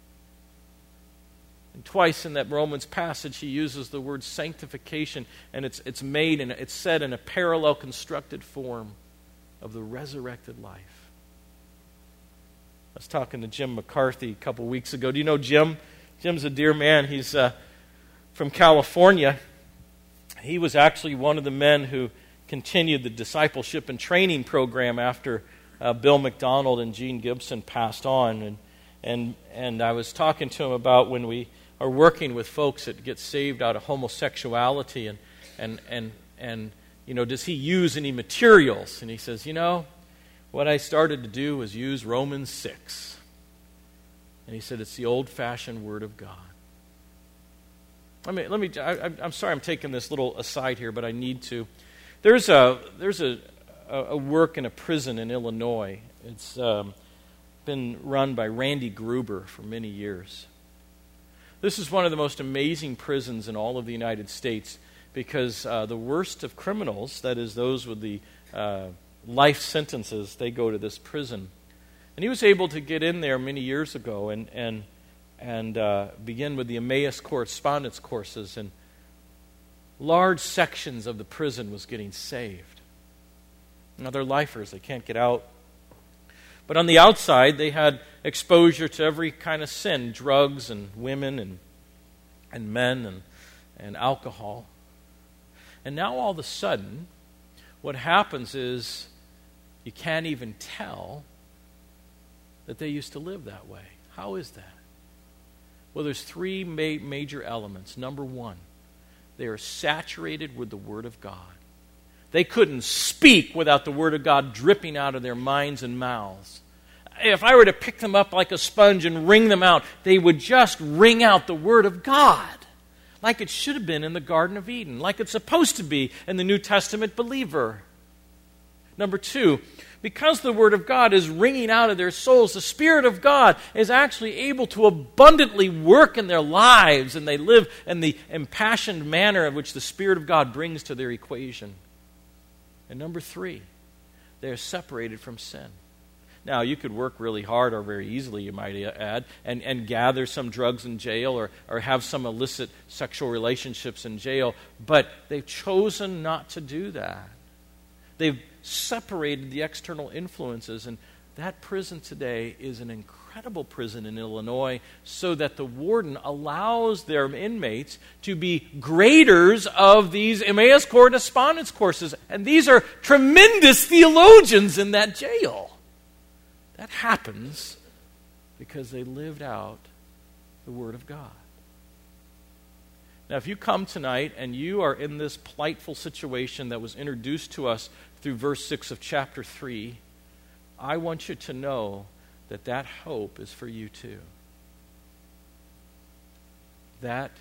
Twice in that Romans passage, he uses the word sanctification, and it's said in a parallel constructed form of the resurrected life. I was talking to Jim McCarthy a couple weeks ago. Do you know Jim? Jim's a dear man. He's from California. He was actually one of the men who continued the discipleship and training program after Bill McDonald and Gene Gibson passed on. And I was talking to him about when we are working with folks that get saved out of homosexuality and does he use any materials? And he says, what I started to do was use Romans 6. And he said, it's the old-fashioned Word of God. I'm sorry I'm taking this little aside here, but I need to. There's a work in a prison in Illinois. It's been run by Randy Gruber for many years. This is one of the most amazing prisons in all of the United States because the worst of criminals, that is those with the life sentences, they go to this prison. And he was able to get in there many years ago and begin with the Emmaus correspondence courses, and large sections of the prison was getting saved. Now they're lifers, they can't get out. But on the outside, they had exposure to every kind of sin, drugs and women and men and alcohol. And now all of a sudden, what happens is you can't even tell that they used to live that way. How is that? Well, there's three major elements. Number one, they are saturated with the Word of God. They couldn't speak without the Word of God dripping out of their minds and mouths. If I were to pick them up like a sponge and wring them out, they would just wring out the Word of God, like it should have been in the Garden of Eden, like it's supposed to be in the New Testament believer. Number two, because the Word of God is wringing out of their souls, the Spirit of God is actually able to abundantly work in their lives, and they live in the impassioned manner in which the Spirit of God brings to their equation. And number three, they are separated from sin. Now, you could work really hard, or very easily, you might add, and gather some drugs in jail or have some illicit sexual relationships in jail, but they've chosen not to do that. They've separated the external influences, and that prison today is an incredible prison in Illinois, so that the warden allows their inmates to be graders of these Emmaus correspondence courses, and these are tremendous theologians in that jail. That happens because they lived out the Word of God. Now, if you come tonight and you are in this plightful situation that was introduced to us through verse 6 of chapter 3, I want you to know that that hope is for you too. That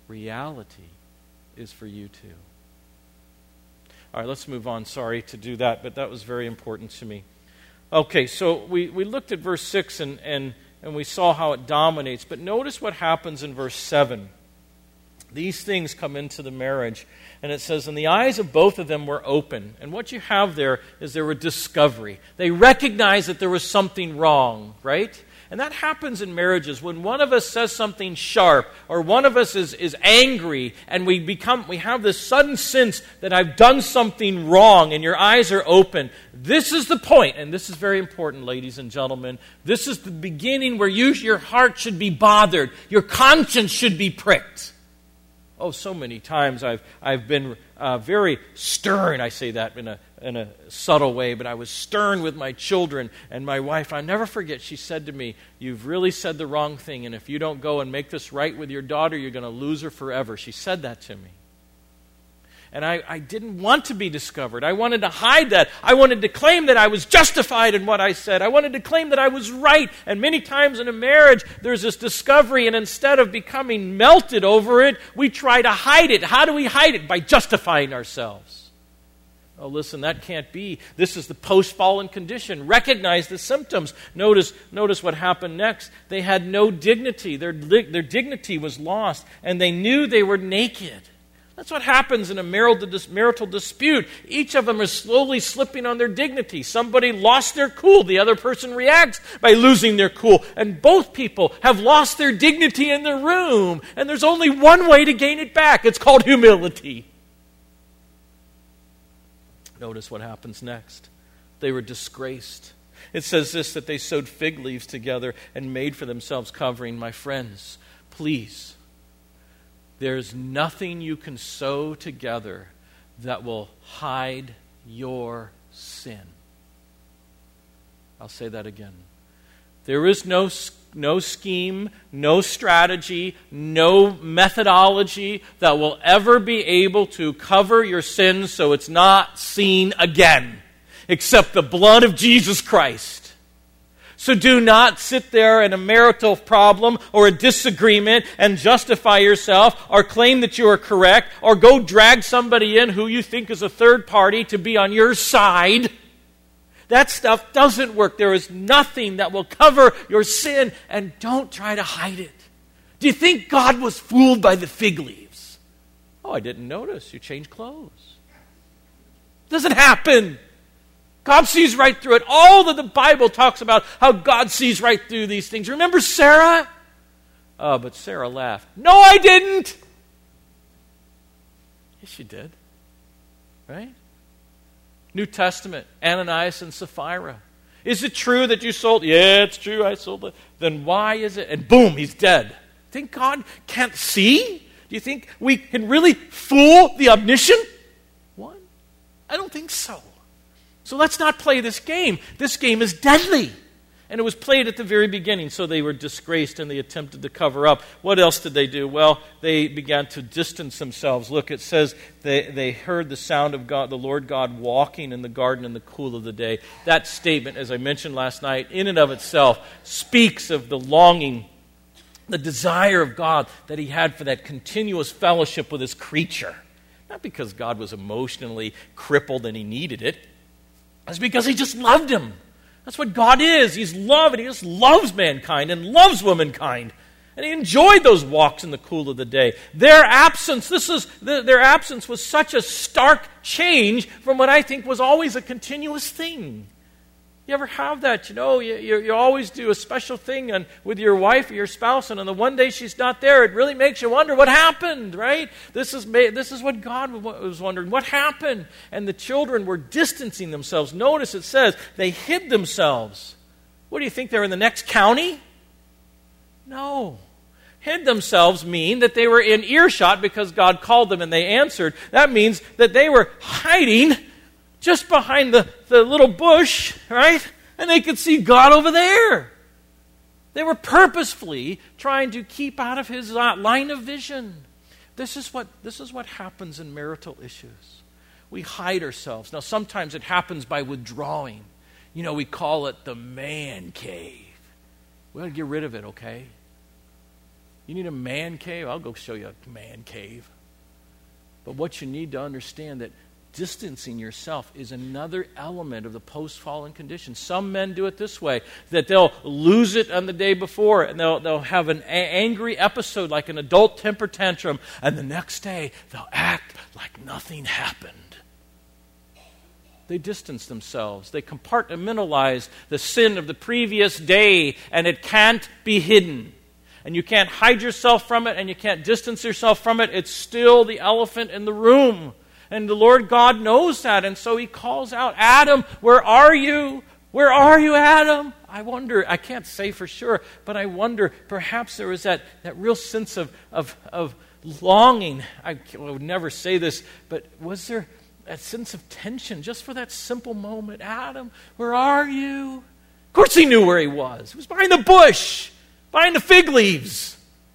reality is for you too. All right, let's move on. Sorry to do that, but that was very important to me. Okay, so we looked at verse 6 and we saw how it dominates, but notice what happens in verse 7. These things come into the marriage, and it says, and the eyes of both of them were open. And what you have there is there were discovery. They recognized that there was something wrong, right? And that happens in marriages when one of us says something sharp or one of us is angry and we have this sudden sense that I've done something wrong and your eyes are open. This is the point, and this is very important, ladies and gentlemen. This is the beginning where your heart should be bothered. Your conscience should be pricked. Oh, so many times I've been very stern. I say that in a subtle way, but I was stern with my children and my wife. I'll never forget, she said to me, you've really said the wrong thing, and if you don't go and make this right with your daughter, you're going to lose her forever. She said that to me. And I didn't want to be discovered. I wanted to hide that. I wanted to claim that I was justified in what I said. I wanted to claim that I was right. And many times in a marriage, there's this discovery, and instead of becoming melted over it, we try to hide it. How do we hide it? By justifying ourselves. Oh, listen, that can't be. This is the post-fallen condition. Recognize the symptoms. Notice what happened next. They had no dignity. Their dignity was lost, and they knew they were naked. That's what happens in a marital dispute. Each of them is slowly slipping on their dignity. Somebody lost their cool. The other person reacts by losing their cool. And both people have lost their dignity in the room. And there's only one way to gain it back. It's called humility. Notice what happens next. They were disgraced. It says this, that they sewed fig leaves together and made for themselves covering. My friends, please, there's nothing you can sew together that will hide your sin. I'll say that again. There is no scheme, no strategy, no methodology that will ever be able to cover your sins so it's not seen again, except the blood of Jesus Christ. So do not sit there in a marital problem or a disagreement and justify yourself or claim that you are correct or go drag somebody in who you think is a third party to be on your side. That stuff doesn't work. There is nothing that will cover your sin, and don't try to hide it. Do you think God was fooled by the fig leaves? Oh, I didn't notice. You changed clothes. Doesn't happen. God sees right through it. All of the Bible talks about how God sees right through these things. Remember Sarah? Oh, but Sarah laughed. No, I didn't. Yes, she did. Right? New Testament, Ananias and Sapphira. Is it true that you sold? Yeah, it's true, I sold it. Then why is it? And boom, he's dead. Think God can't see? Do you think we can really fool the omniscient one? I don't think so. So let's not play this game. This game is deadly. And it was played at the very beginning, so they were disgraced and they attempted to cover up. What else did they do? Well, they began to distance themselves. Look, it says they heard the sound of God, the Lord God, walking in the garden in the cool of the day. That statement, as I mentioned last night, in and of itself speaks of the longing, the desire of God that he had for that continuous fellowship with his creature. Not because God was emotionally crippled and he needed it. It's because he just loved him. That's what God is. He's love, and he just loves mankind and loves womankind. And he enjoyed those walks in the cool of the day. Their absence was such a stark change from what I think was always a continuous thing. You ever have that? You know, you always do a special thing with your wife or your spouse, and on the one day she's not there, it really makes you wonder what happened, right? This is what God was wondering. What happened? And the children were distancing themselves. Notice it says they hid themselves. What do you think? They're in the next county? No. Hid themselves mean that they were in earshot because God called them and they answered. That means that they were hiding just behind the little bush, right? And they could see God over there. They were purposefully trying to keep out of his line of vision. This is what happens in marital issues. We hide ourselves. Now, sometimes it happens by withdrawing. You know, we call it the man cave. We got to get rid of it, okay? You need a man cave? I'll go show you a man cave. But what you need to understand that distancing yourself is another element of the post-fallen condition. Some men do it this way, that they'll lose it on the day before, and they'll have an angry episode like an adult temper tantrum, and the next day they'll act like nothing happened. They distance themselves. They compartmentalize the sin of the previous day, and it can't be hidden. And you can't hide yourself from it, and you can't distance yourself from it. It's still the elephant in the room. And the Lord God knows that, and so He calls out, Adam, where are you? Where are you, Adam? I wonder, I can't say for sure, but I wonder, perhaps there was that real sense of longing. I would never say this, but was there that sense of tension just for that simple moment? Adam, where are you? Of course he knew where he was. He was behind the bush, behind the fig leaves.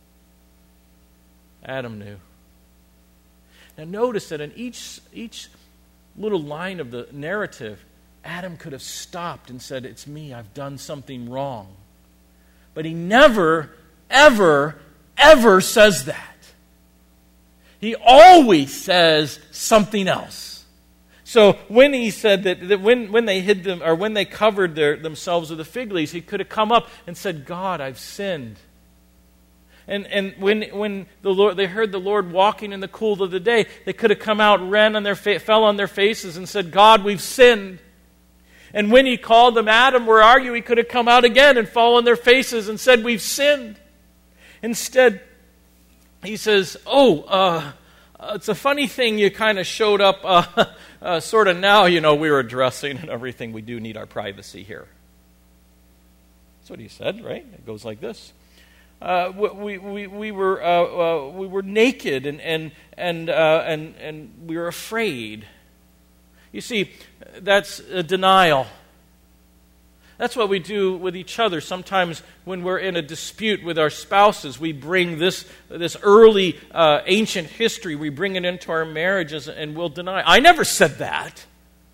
Adam knew. Now notice that in each little line of the narrative, Adam could have stopped and said, it's me, I've done something wrong. But he never, ever, ever says that. He always says something else. So when he said that when they hid them, or when they covered themselves with the fig leaves, he could have come up and said, God, I've sinned. And when they heard the Lord walking in the cool of the day, they could have come out, fell on their faces and said, God, we've sinned. And when He called them, Adam, where are you? He could have come out again and fallen on their faces and said, we've sinned. Instead, He says, it's a funny thing you kind of showed up sort of now, we were dressing and everything. We do need our privacy here. That's what He said, right? It goes like this. We were naked and we were afraid. You see, that's a denial. That's what we do with each other. Sometimes when we're in a dispute with our spouses, we bring this early ancient history, we bring it into our marriages and we'll deny. I never said that.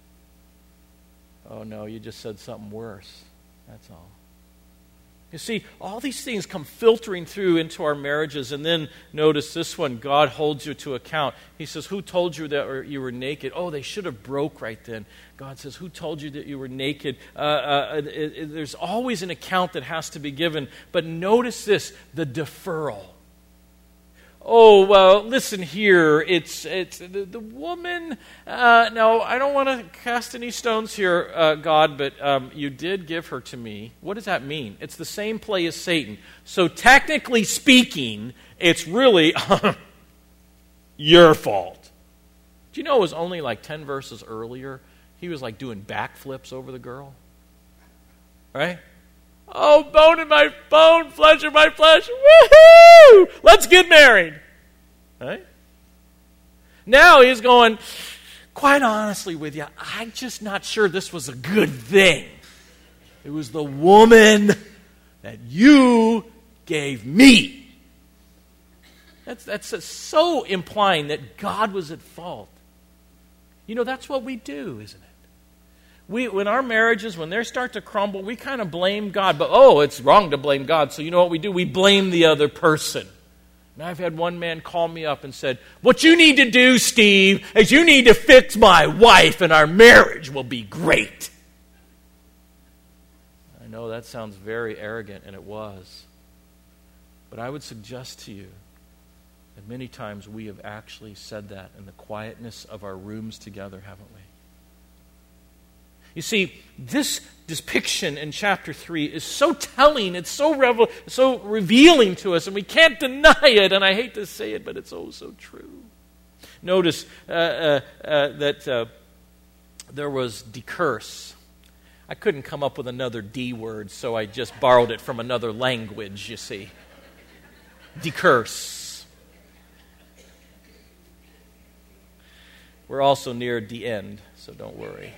Oh no, you just said something worse. That's all. You see, all these things come filtering through into our marriages, and then notice this one, God holds you to account. He says, who told you that you were naked? Oh, they should have broke right then. God says, who told you that you were naked? There's always an account that has to be given, but notice this, the deferral. Oh, well, listen here, it's the woman, no, I don't want to cast any stones here, God, but you did give her to me. What does that mean? It's the same play as Satan. So technically speaking, it's really your fault. Do you know it was only like 10 verses earlier, he was like doing backflips over the girl? Right? Oh, bone in my bone, flesh in my flesh. Woohoo! Let's get married. Right? Now he's going, quite honestly with you, I'm just not sure this was a good thing. It was the woman that you gave me. That's so implying that God was at fault. That's what we do, isn't it? When our marriages, when they start to crumble, we kind of blame God. But, it's wrong to blame God. So you know what we do? We blame the other person. And I've had one man call me up and said, what you need to do, Steve, is you need to fix my wife and our marriage will be great. I know that sounds very arrogant, and it was. But I would suggest to you that many times we have actually said that in the quietness of our rooms together, haven't we? You see, this depiction in chapter 3 is so telling, it's so revealing to us, and we can't deny it, and I hate to say it, but it's oh so true. Notice that there was decurse. I couldn't come up with another D word, so I just borrowed it from another language, you see. Decurse. We're also near the end, so don't worry.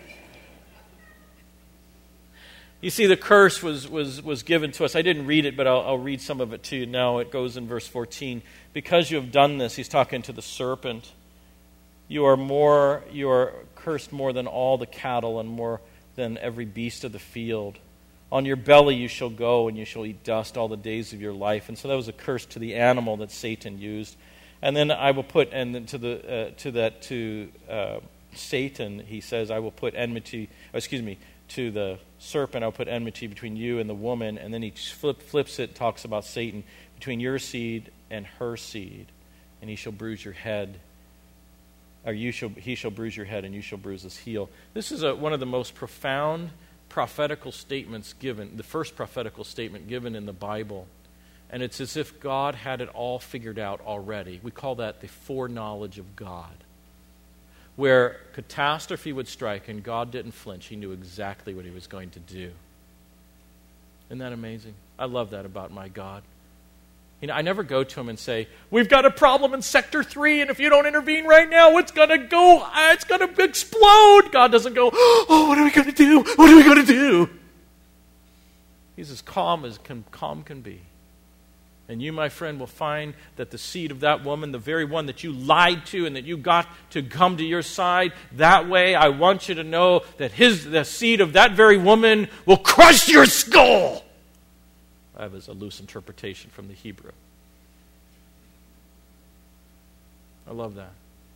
You see, the curse was given to us. I didn't read it, but I'll read some of it to you now. It goes in verse 14. Because you have done this, he's talking to the serpent, you are cursed more than all the cattle and more than every beast of the field. On your belly you shall go, and you shall eat dust all the days of your life. And so that was a curse to the animal that Satan used. And then I will put, and then to Satan, he says, I will put enmity, to the serpent, I'll put enmity between you and the woman. And then he flips it, talks about Satan, between your seed and her seed. And he shall bruise your head. Or he shall bruise your head, and you shall bruise his heel. This is one of the most profound prophetical statements given, the first prophetical statement given in the Bible. And it's as if God had it all figured out already. We call that the foreknowledge of God. Where catastrophe would strike and God didn't flinch. He knew exactly what he was going to do. Isn't that amazing? I love that about my God. I never go to him and say, we've got a problem in Sector 3, and if you don't intervene right now, it's going to explode. God doesn't go, oh, what are we going to do? What are we going to do? He's as calm can be. And you, my friend, will find that the seed of that woman, the very one that you lied to and that you got to come to your side, that way I want you to know that the seed of that very woman will crush your skull. That was a loose interpretation from the Hebrew. I love that.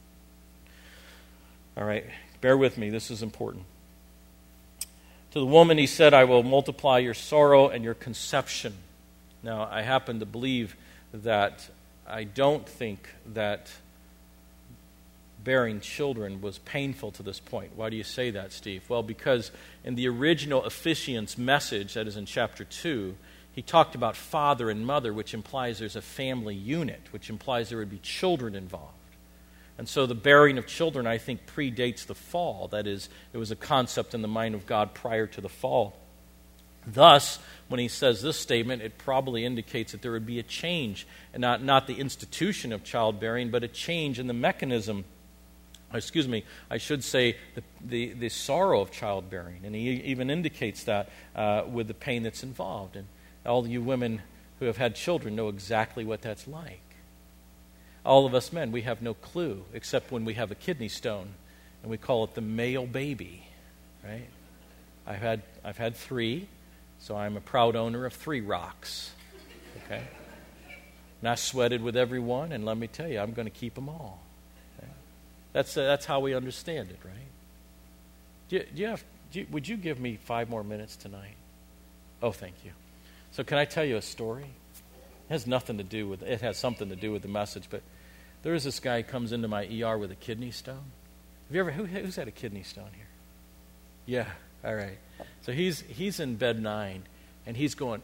All right, bear with me. This is important. To the woman he said, I will multiply your sorrow and your conception. Now, I happen to believe that I don't think that bearing children was painful to this point. Why do you say that, Steve? Well, because in the original Ephesians message, that is in chapter 2, he talked about father and mother, which implies there's a family unit, which implies there would be children involved. And so the bearing of children, I think, predates the fall. That is, it was a concept in the mind of God prior to the fall. Thus, when he says this statement, it probably indicates that there would be a change, and not the institution of childbearing, but a change in the mechanism. I should say the sorrow of childbearing. And he even indicates that with the pain that's involved. And all you women who have had children know exactly what that's like. All of us men, we have no clue, except when we have a kidney stone, and we call it the male baby, right? I've had 3. So I'm a proud owner of 3 rocks, okay? And I sweated with every one, and let me tell you, I'm going to keep them all. Okay? That's how we understand it, right? Would you give me 5 more minutes tonight? Oh, thank you. So can I tell you a story? It has something to do with the message, but there is this guy who comes into my ER with a kidney stone. Have you ever, who's had a kidney stone here? Yeah, all right. So he's in bed 9, and he's going,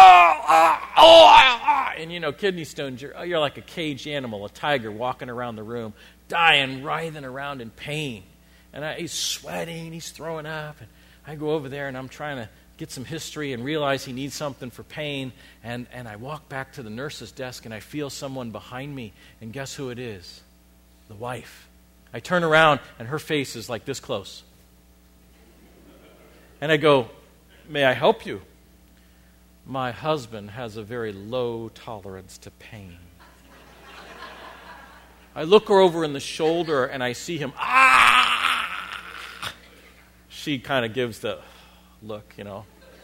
and kidney stones, you're like a caged animal, a tiger walking around the room, dying, writhing around in pain. And he's sweating, he's throwing up, and I go over there, and I'm trying to get some history and realize he needs something for pain, and I walk back to the nurse's desk, and I feel someone behind me, and guess who it is? The wife. I turn around, and her face is like this close. And I go, may I help you? My husband has a very low tolerance to pain. I look her over in the shoulder and I see him, She kind of gives the look, Now,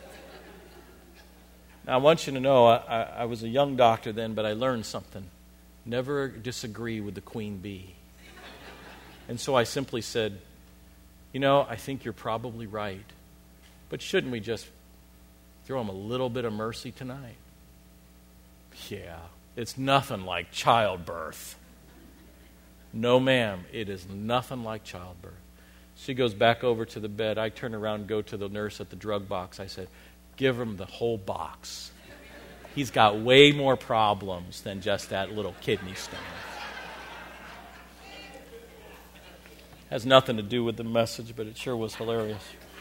I want you to know, I was a young doctor then, but I learned something. Never disagree with the queen bee. And so I simply said, I think you're probably right. But shouldn't we just throw him a little bit of mercy tonight? Yeah, it's nothing like childbirth. No, ma'am, it is nothing like childbirth. She goes back over to the bed. I turn around and go to the nurse at the drug box. I said, give him the whole box. He's got way more problems than just that little kidney stone. Has nothing to do with the message, but it sure was hilarious.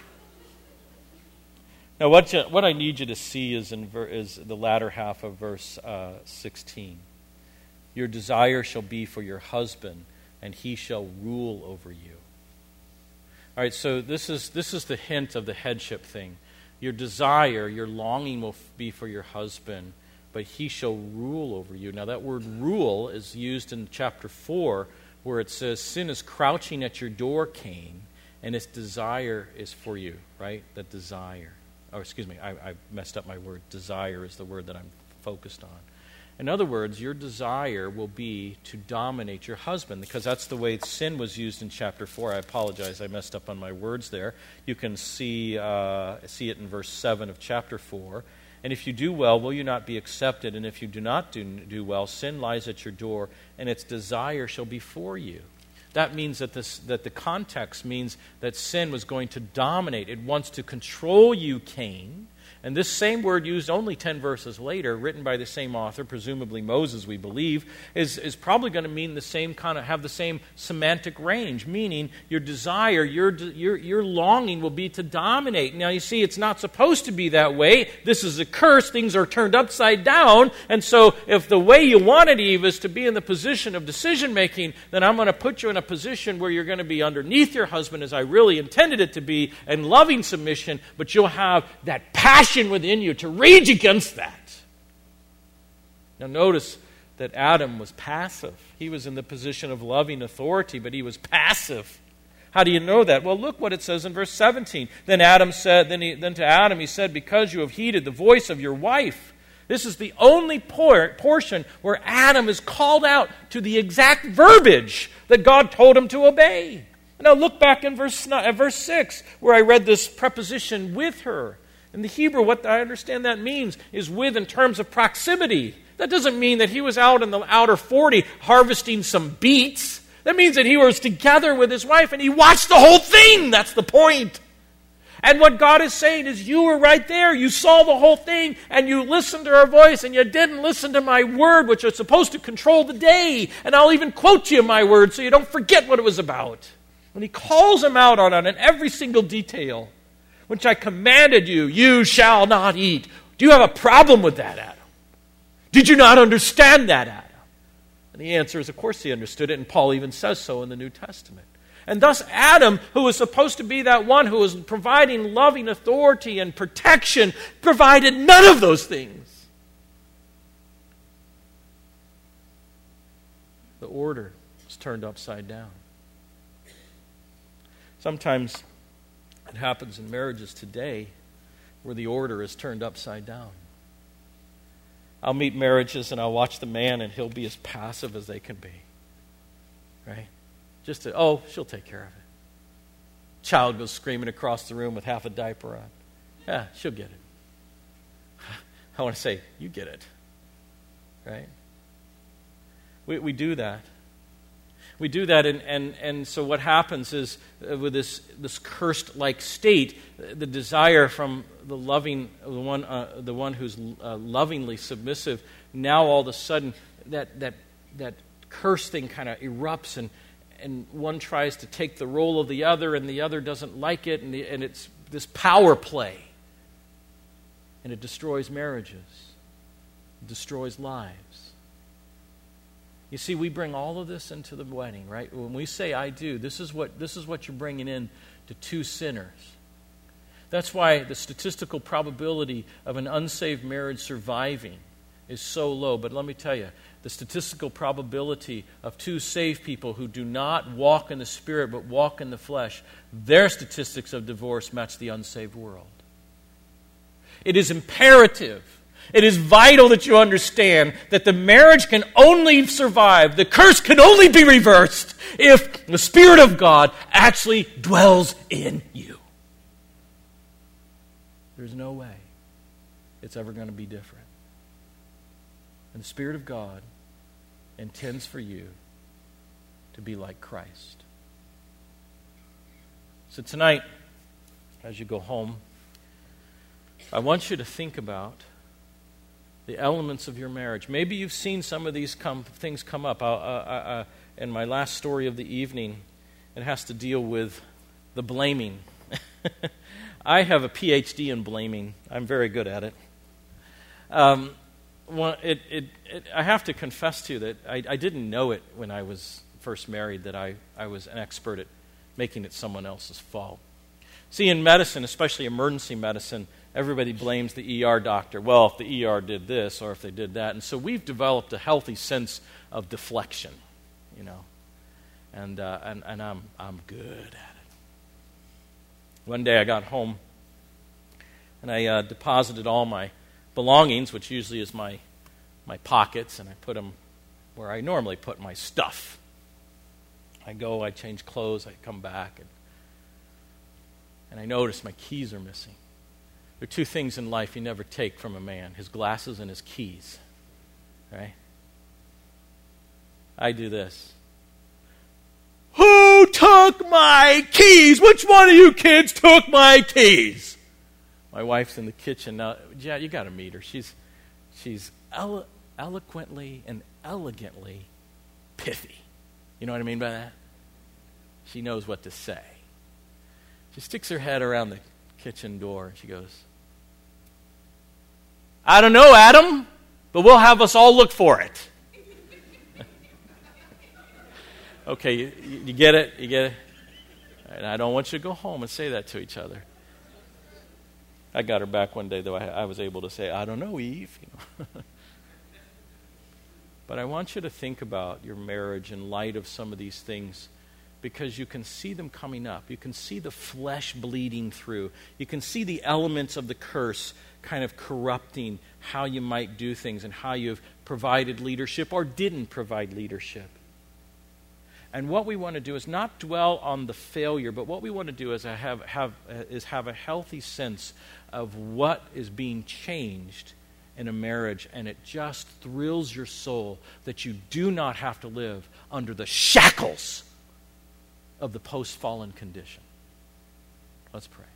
Now, what I need you to see is the latter half of verse 16. Your desire shall be for your husband, and he shall rule over you. All right, so this is the hint of the headship thing. Your desire, your longing will be for your husband, but he shall rule over you. Now, that word rule is used in chapter 4, where it says, sin is crouching at your door, Cain, and its desire is for you, right? That desire. I messed up my word. Desire is the word that I'm focused on. In other words, your desire will be to dominate your husband, because that's the way sin was used in chapter 4. I apologize, I messed up on my words there. You can see it in verse 7 of chapter 4. And if you do well, will you not be accepted? And if you do not do well, sin lies at your door, and its desire shall be for you. That means that the context means that sin was going to dominate. It wants to control you, Cain. And this same word, used only 10 verses later, written by the same author, presumably Moses, we believe, is probably going to mean the same kind of, have the same semantic range, meaning your desire, your longing will be to dominate. Now, you see, it's not supposed to be that way. This is a curse. Things are turned upside down. And so if the way you wanted, Eve, is to be in the position of decision-making, then I'm going to put you in a position where you're going to be underneath your husband, as I really intended it to be, and loving submission, but you'll have that passion within you to rage against that. Now notice that Adam was passive. He was in the position of loving authority, but he was passive. How do you know that? Well, look what it says in verse 17. Then to Adam he said, because you have heeded the voice of your wife. This is the only portion where Adam is called out to the exact verbiage that God told him to obey. Now look back in verse 6, where I read this preposition, with her. In the Hebrew, what I understand that means is with in terms of proximity. That doesn't mean that he was out in the outer 40 harvesting some beets. That means that he was together with his wife and he watched the whole thing. That's the point. And what God is saying is, you were right there. You saw the whole thing and you listened to her voice, and you didn't listen to my word, which is supposed to control the day. And I'll even quote you my word so you don't forget what it was about. When he calls him out on it in every single detail, which I commanded you, you shall not eat. Do you have a problem with that, Adam? Did you not understand that, Adam? And the answer is, of course he understood it, and Paul even says so in the New Testament. And thus Adam, who was supposed to be that one who was providing loving authority and protection, provided none of those things. The order was turned upside down. Sometimes it happens in marriages today where the order is turned upside down. I'll meet marriages and I'll watch the man and he'll be as passive as they can be. Right? She'll take care of it. Child goes screaming across the room with half a diaper on. Yeah, she'll get it. I want to say, you get it. Right? We do that. We do that, and so what happens is, with this cursed-like state, the desire from the one who's lovingly submissive, now all of a sudden that curse thing kind of erupts, and one tries to take the role of the other, and the other doesn't like it, and it's this power play, and it destroys marriages, it destroys lives. You see, we bring all of this into the wedding, right? When we say I do, this is what you're bringing in to two sinners. That's why the statistical probability of an unsaved marriage surviving is so low. But let me tell you, the statistical probability of two saved people who do not walk in the Spirit but walk in the flesh, their statistics of divorce match the unsaved world. It is imperative. It is vital that you understand that the marriage can only survive, the curse can only be reversed if the Spirit of God actually dwells in you. There's no way it's ever going to be different. And the Spirit of God intends for you to be like Christ. So tonight, as you go home, I want you to think about the elements of your marriage. Maybe you've seen some of these things come up. In my last story of the evening, it has to deal with the blaming. I have a PhD in blaming. I'm very good at it. I have to confess to you that I didn't know it when I was first married, that I was an expert at making it someone else's fault. See, in medicine, especially emergency medicine, everybody blames the ER doctor. Well, if the ER did this or if they did that. And so we've developed a healthy sense of deflection, and I'm good at it. One day I got home And I deposited all my belongings, which usually is my pockets, and I put them where I normally put my stuff. I go, I change clothes, I come back, and I notice my keys are missing. There are two things in life you never take from a man, his glasses and his keys. Right? I do this. Who took my keys? Which one of you kids took my keys? My wife's in the kitchen now. Yeah, you got to meet her. She's eloquently and elegantly pithy. You know what I mean by that? She knows what to say. She sticks her head around the kitchen door and she goes, I don't know, Adam, but we'll have us all look for it. Okay, you get it? You get it? And I don't want you to go home and say that to each other. I got her back one day, though I was able to say, I don't know, Eve. But I want you to think about your marriage in light of some of these things, because you can see them coming up. You can see the flesh bleeding through. You can see the elements of the curse kind of corrupting how you might do things and how you've provided leadership or didn't provide leadership. And what we want to do is not dwell on the failure, but what we want to do is have a healthy sense of what is being changed in a marriage, and it just thrills your soul that you do not have to live under the shackles of the post-fallen condition. Let's pray.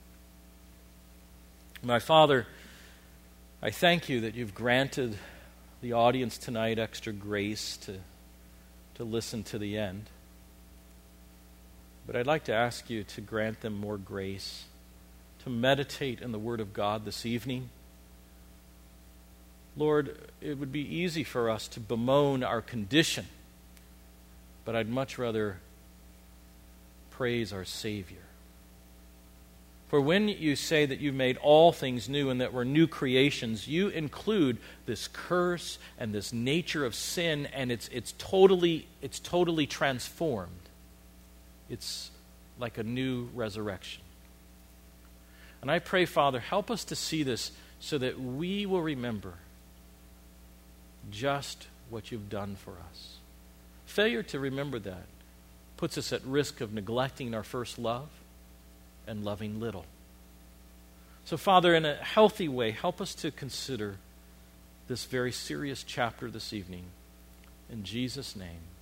My Father, I thank you that you've granted the audience tonight extra grace to listen to the end. But I'd like to ask you to grant them more grace to meditate in the Word of God this evening. Lord, it would be easy for us to bemoan our condition, but I'd much rather praise our Savior. For when you say that you've made all things new and that we're new creations, you include this curse and this nature of sin, and it's totally transformed. It's like a new resurrection. And I pray, Father, help us to see this so that we will remember just what you've done for us. Failure to remember that puts us at risk of neglecting our first love and loving little. So, Father, in a healthy way, help us to consider this very serious chapter this evening. In Jesus' name.